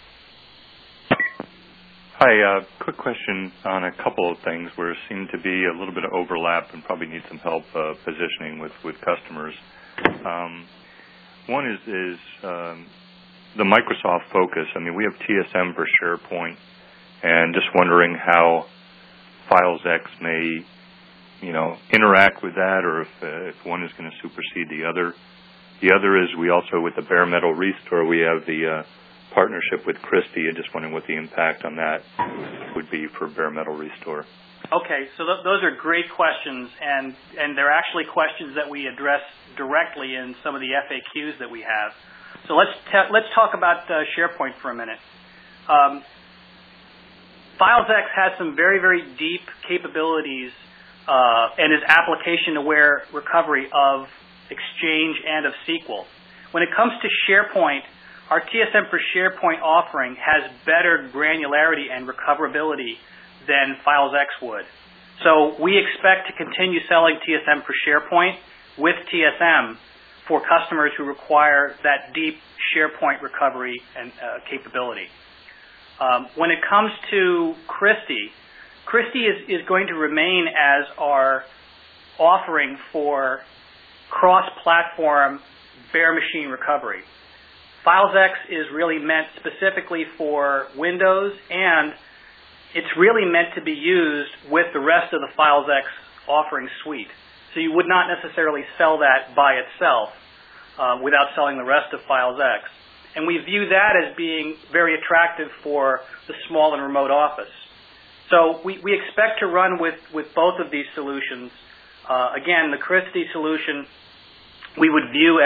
Hi, uh, quick question on a couple of things where there seem to be a little bit of overlap and probably need some help uh, positioning with, with customers. Um, one is, is um, the Microsoft focus. I mean, we have T S M for SharePoint, and just wondering how FilesX may, you know, interact with that, or if, uh, if one is going to supersede the other. The other is we also, with the Bare Metal Restore, we have the uh, partnership with Christie, and just wondering what the impact on that would be for Bare Metal Restore. Okay, so th- those are great questions, and, and they're actually questions that we address directly in some of the F A Qs that we have. So let's te- let's talk about uh, SharePoint for a minute. Um, FilesX has some very, very deep capabilities uh, and is application-aware recovery of Exchange and of S Q L. When it comes to SharePoint, our T S M for SharePoint offering has better granularity and recoverability than FilesX would. So we expect to continue selling T S M for SharePoint with T S M for customers who require that deep SharePoint recovery and uh, capability. Um, when it comes to Christie, Christie is, is going to remain as our offering for cross-platform bare machine recovery. FilesX is really meant specifically for Windows, and it's really meant to be used with the rest of the FilesX offering suite. So you would not necessarily sell that by itself uh, without selling the rest of FilesX. And we view that as being very attractive for the small and remote office. So we, we expect to run with, with both of these solutions. Uh, again, the Christie solution we would view as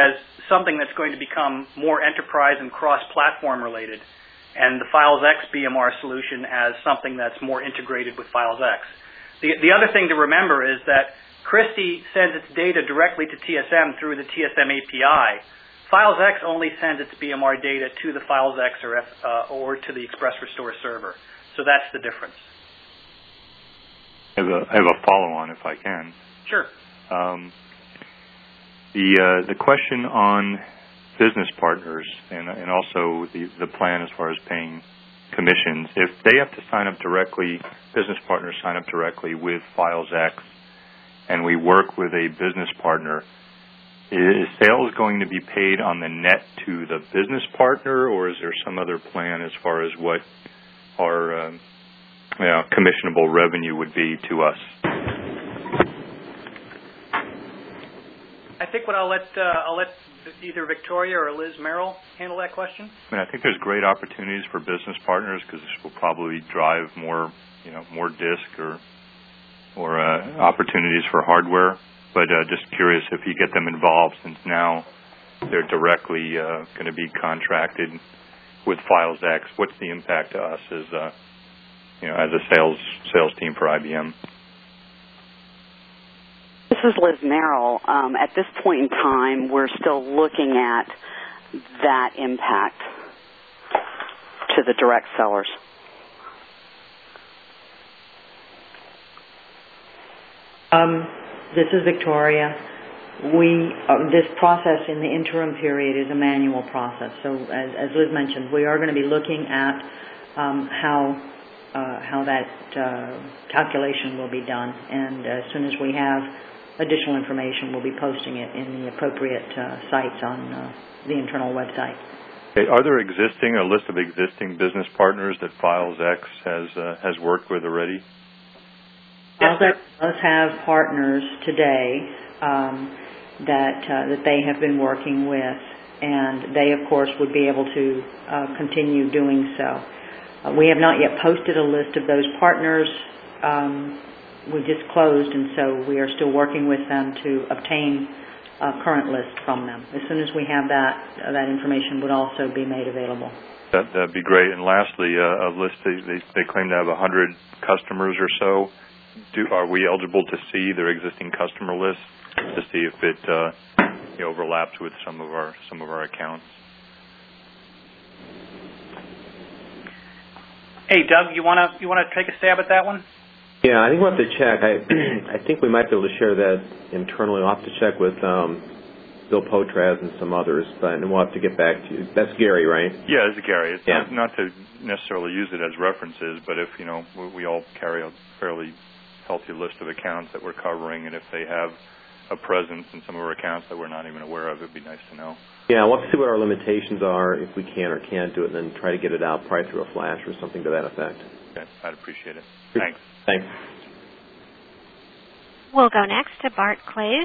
something that's going to become more enterprise and cross-platform related, and the FilesX B M R solution as something that's more integrated with FilesX. The, the other thing to remember is that Christie sends its data directly to T S M through the T S M A P I. FilesX only sends its B M R data to the FilesX or, F, uh, or to the Express Restore server. So that's the difference. I have a, I have a follow-on, if I can. Sure. Um, the uh, the question on business partners and, and also the, the plan as far as paying commissions, if they have to sign up directly, business partners sign up directly with FilesX, and we work with a business partner, is sales going to be paid on the net to the business partner, or is there some other plan as far as what our um, you know, commissionable revenue would be to us? I think what I'll let uh, I'll let either Victoria or Liz Merrill handle that question. I mean, I think there's great opportunities for business partners because this will probably drive more, you know, more disk or or uh, opportunities for hardware. But uh, just curious if you get them involved, since now they're directly uh, going to be contracted with FilesX. What's the impact to us as a, you know, as a sales sales team for I B M? This is Liz Merrill. Um, at this point in time, we're still looking at that impact to the direct sellers. Um, this is Victoria. We uh, this process in the interim period is a manual process. So, as, as Liz mentioned, we are going to be looking at um, how uh, how that uh, calculation will be done, and as soon as we have additional information, we'll be posting it in the appropriate uh, sites on uh, the internal website. Okay. Are there existing a list of existing business partners that FilesX has uh, has worked with already? FilesX does have partners today um, that uh, that they have been working with, and they, of course, would be able to uh, continue doing so. Uh, we have not yet posted a list of those partners. Um, we just closed, and so we are still working with them to obtain a current list from them. As soon as we have that, uh, that information would also be made available. That, that'd be great. And lastly, uh, a list, they, they, they claim to have one hundred customers or so. Do, are we eligible to see their existing customer list to see if it uh, overlaps with some of our some of our accounts? Hey, Doug, you wanna you wanna take a stab at that one? Yeah, I think we'll have to check. I I think we might be able to share that internally. We'll have to check with um, Bill Potraz and some others, but and we'll have to get back to you. That's Gary, right? Yeah, it's Gary. It's yeah. not, not to necessarily use it as references, but if, you know, we, we all carry a fairly healthy list of accounts that we're covering, and if they have a presence in some of our accounts that we're not even aware of, it'd be nice to know. Yeah, we'll have to see what our limitations are, if we can or can't do it, and then try to get it out probably through a flash or something to that effect. Okay, I'd appreciate it. Thanks. Thanks. We'll go next to Bart Clays.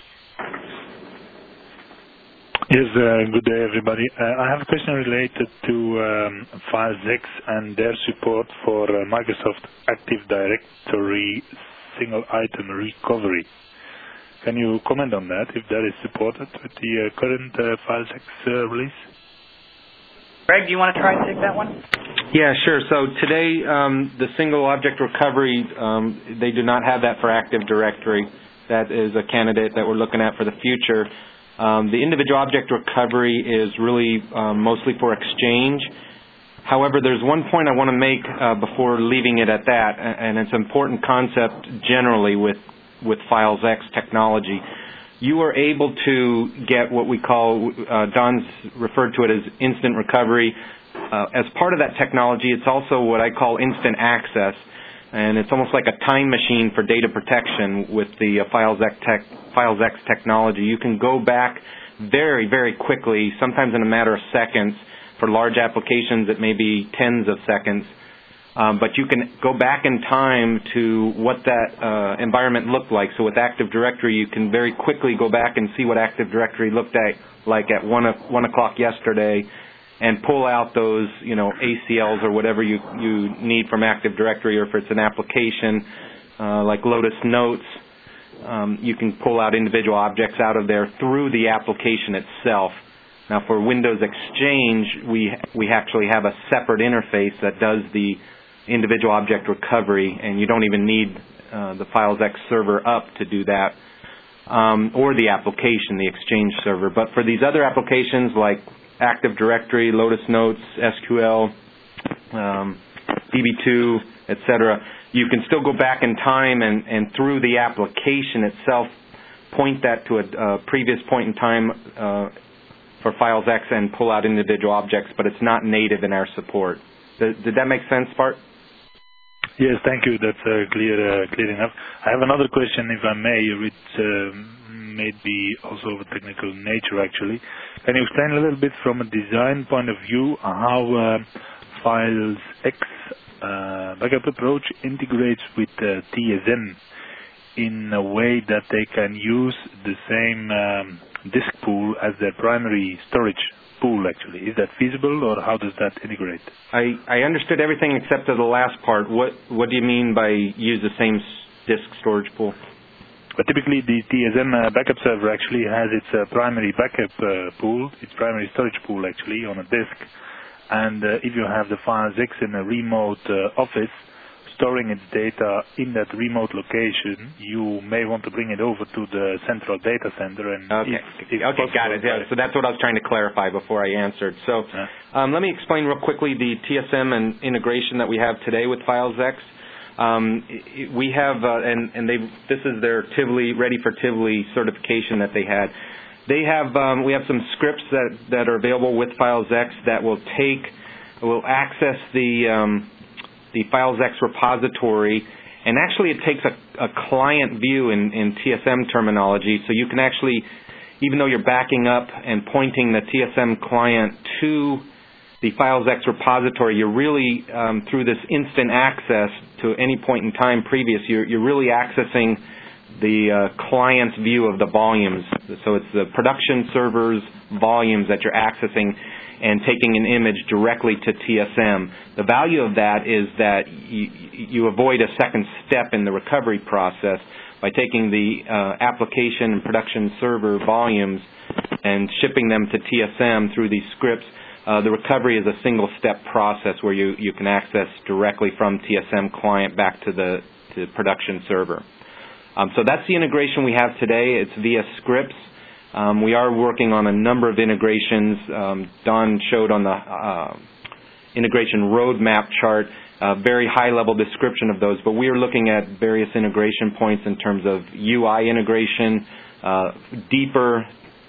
Yes, uh, good day, everybody. Uh, I have a question related to um, FilesX and their support for uh, Microsoft Active Directory single item recovery. Can you comment on that, if that is supported with the uh, current uh, FilesX uh, release? Greg, do you want to try and take that one? Yeah, sure. So today, um, the single object recovery, um, they do not have that for Active Directory. That is a candidate that we're looking at for the future. Um, the individual object recovery is really um, mostly for Exchange. However, there's one point I want to make uh, before leaving it at that, and it's an important concept generally with, with FilesX technology. You are able to get what we call, uh, Don's referred to it as instant recovery. Uh, as part of that technology, it's also what I call instant access, and it's almost like a time machine for data protection with the uh, FilesX, tech, FilesX technology. You can go back very, very quickly, sometimes in a matter of seconds. For large applications, it may be tens of seconds. Um, but you can go back in time to what that uh, environment looked like. So with Active Directory, you can very quickly go back and see what Active Directory looked at, like at one, one o'clock yesterday, and pull out those, you know, A C Ls or whatever you, you need from Active Directory, or if it's an application uh, like Lotus Notes, um, you can pull out individual objects out of there through the application itself. Now, for Windows Exchange, we we actually have a separate interface that does the individual object recovery, and you don't even need uh, the FilesX server up to do that, um, or the application, the Exchange server. But for these other applications like Active Directory, Lotus Notes, S Q L, um, D B two, et cetera, you can still go back in time and, and through the application itself point that to a, a previous point in time uh, for FilesX and pull out individual objects, but it's not native in our support. Did, did that make sense, Bart? Yes, thank you. That's uh, clear, uh, clear enough. I have another question, if I may, which uh, may be also of a technical nature, actually. Can you explain a little bit from a design point of view how uh, FilesX uh, backup approach integrates with uh, T S M in a way that they can use the same um, disk pool as their primary storage pool, actually? Is that feasible, or how does that integrate? I, I understood everything except for the last part. What what do you mean by use the same disk storage pool? But typically, the T S M uh, backup server actually has its uh, primary backup uh, pool, its primary storage pool, actually, on a disk. And uh, if you have the FilesX in a remote uh, office, storing its data in that remote location, you may want to bring it over to the central data center. And okay, if, if okay, got it. Yeah, so that's what I was trying to clarify before I answered. So yeah. um, let me explain real quickly the T S M and integration that we have today with FilesX. Um, we have, uh, and, and they this is their Tivoli, Ready for Tivoli certification that they had. They have, um, we have some scripts that, that are available with FilesX that will take, will access the um, the FilesX repository, and actually it takes a, a client view in, in T S M terminology, so you can actually, even though you're backing up and pointing the T S M client to the FilesX repository, you're really, um, through this instant access to any point in time previous, you're, you're really accessing the uh, client's view of the volumes. So it's the production server's volumes that you're accessing and taking an image directly to T S M. The value of that is that you, you avoid a second step in the recovery process by taking the uh, application and production server volumes and shipping them to T S M through these scripts. Uh, the recovery is a single-step process where you, you can access directly from T S M client back to the to production server. Um, so that's the integration we have today. It's via scripts. Um, we are working on a number of integrations. Um, Don showed on the uh, integration roadmap chart a very high-level description of those, but we are looking at various integration points in terms of U I integration, uh, deeper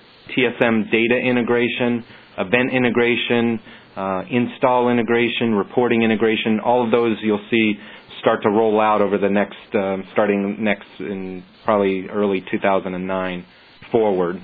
T S M data integration, event integration, uh, install integration, reporting integration. All of those you'll see start to roll out over the next, um, starting next in probably early two thousand nine forward.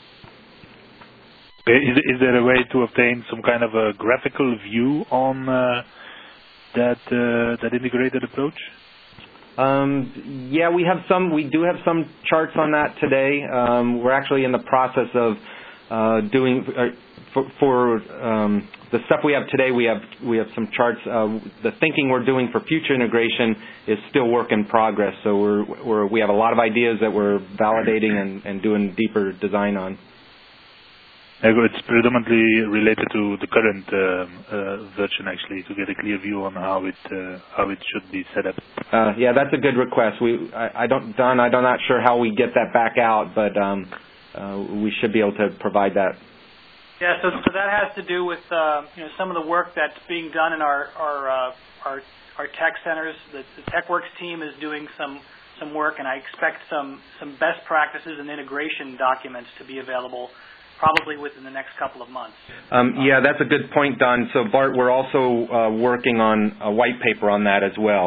Is, is there a way to obtain some kind of a graphical view on uh, that uh, that integrated approach? Um, yeah, we have some. We do have some charts on that today. Um, we're actually in the process of uh, doing uh, for, for um, the stuff we have today. We have we have some charts. Uh, the thinking we're doing for future integration is still work in progress. So we're, we're we have a lot of ideas that we're validating and, and doing deeper design on. It's predominantly related to the current uh, uh, version, actually, to get a clear view on how it uh, how it should be set up. Uh, yeah, that's a good request. We, I, I don't, Don, I'm not sure how we get that back out, but um, uh, we should be able to provide that. Yeah, so, so that has to do with uh, you know some of the work that's being done in our our uh, our, our tech centers. The, the TechWorks team is doing some some work, and I expect some some best practices and integration documents to be available probably within the next couple of months. Um, yeah, that's a good point, Don. So, Bart, we're also uh, working on a white paper on that as well.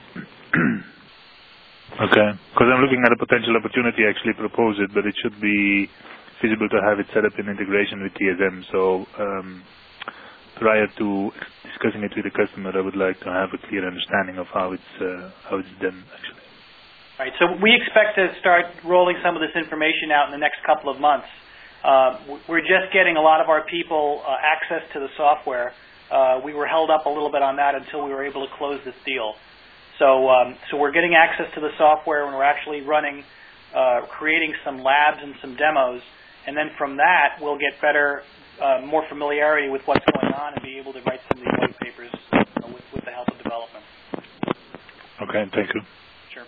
Okay, because I'm looking at a potential opportunity, actually propose it, but it should be feasible to have it set up in integration with T S M. So um, prior to discussing it with the customer, I would like to have a clear understanding of how it's, uh, how it's done, actually. Right, so we expect to start rolling some of this information out in the next couple of months. Uh, we're just getting a lot of our people uh, access to the software. Uh, we were held up a little bit on that until we were able to close this deal. So, um, so we're getting access to the software, and we're actually running, uh, creating some labs and some demos, and then from that we'll get better uh, more familiarity with what's going on and be able to write some of these white papers uh, with, with the help of development. Okay, thank you. Sure.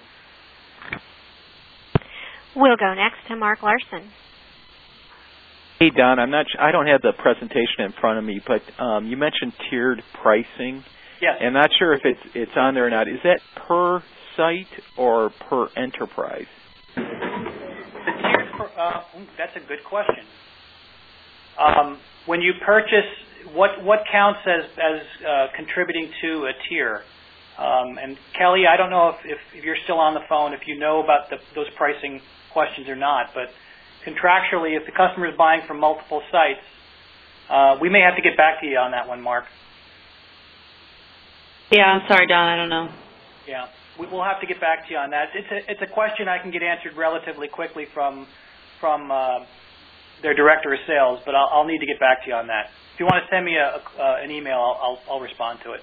We'll go next to Mark Larson. Hey, Don, I'm not. I don't have the presentation in front of me, but um, you mentioned tiered pricing. Yes. And I'm not sure if it's it's on there or not. Is that per site or per enterprise? The tiered, uh, that's a good question. Um, when you purchase, what what counts as as uh, contributing to a tier? Um, and Kelly, I don't know if, if, if you're still on the phone, if you know about the, those pricing questions or not, but contractually, if the customer is buying from multiple sites, uh, we may have to get back to you on that one, Mark. Yeah, I'm sorry, Don. I don't know. Yeah, we, we'll have to get back to you on that. It's a it's a question I can get answered relatively quickly from from uh, their director of sales, but I'll, I'll need to get back to you on that. If you want to send me a, a, uh, an email, I'll, I'll I'll respond to it.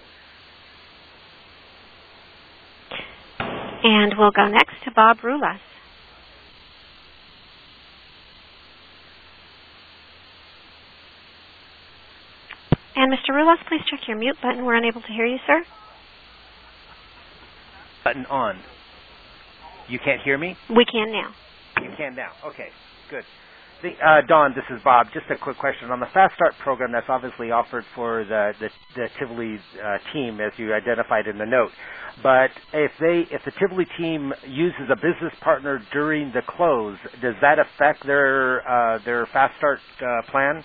And we'll go next to Bob Rulas. And Mister Rulas, please check your mute button. We're unable to hear you, sir. Button on. You can't hear me? We can now. You can now. Okay, good. The, uh, Don, this is Bob. Just a quick question. On the Fast Start program that's obviously offered for the, the, the Tivoli uh, team, as you identified in the note, but if they, if the Tivoli team uses a business partner during the close, does that affect their, uh, their Fast Start uh, plan?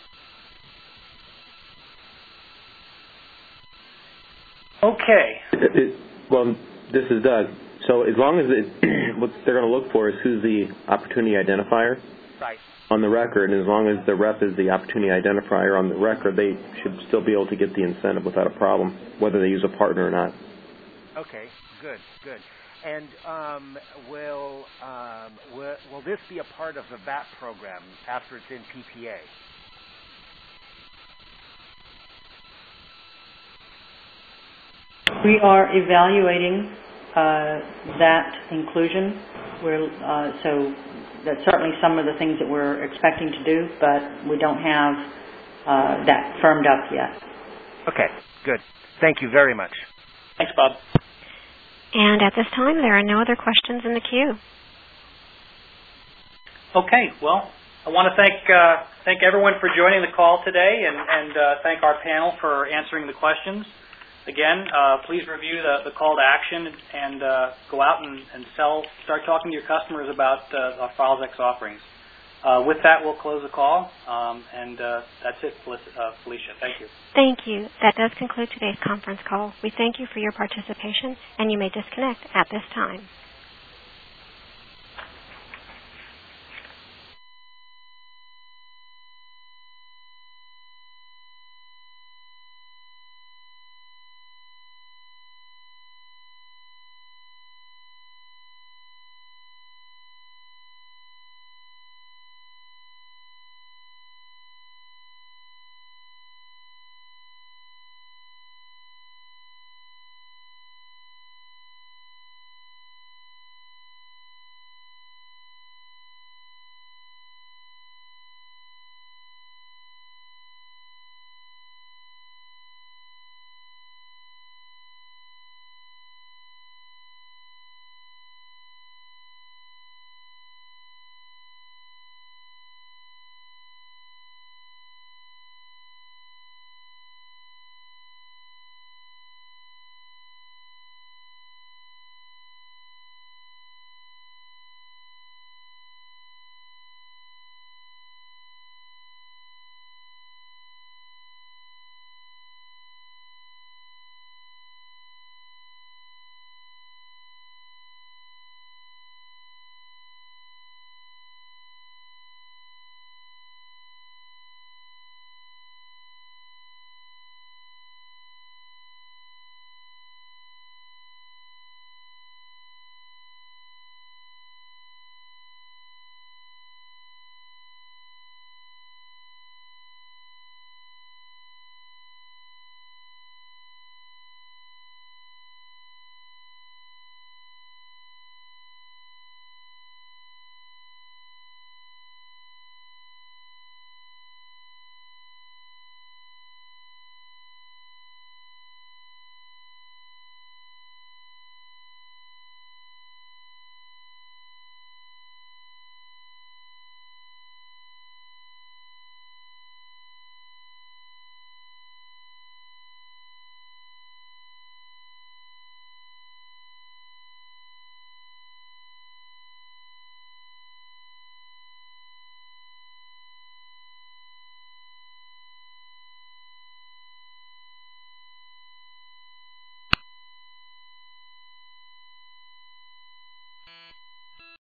Okay. It, it, well, this is Doug. So as long as it, what they're going to look for is who's the opportunity identifier right. on the record, and as long as the rep is the opportunity identifier on the record, they should still be able to get the incentive without a problem, whether they use a partner or not. Okay, good, good. And um, will, um, will will this be a part of the V A T program after it's in P P A? We are evaluating uh, that inclusion. We're, uh, so that's certainly some of the things that we're expecting to do, but we don't have uh, that firmed up yet. Okay, good. Thank you very much. Thanks, Bob. And at this time, there are no other questions in the queue. Okay, well, I want to thank uh, thank everyone for joining the call today, and, and uh, thank our panel for answering the questions. Again, uh, please review the, the call to action and uh, go out and, and sell, start talking to your customers about uh, our FilesX offerings. Uh, with that, we'll close the call, um, and uh, that's it, Felicia. Thank you. Thank you. That does conclude today's conference call. We thank you for your participation, and you may disconnect at this time.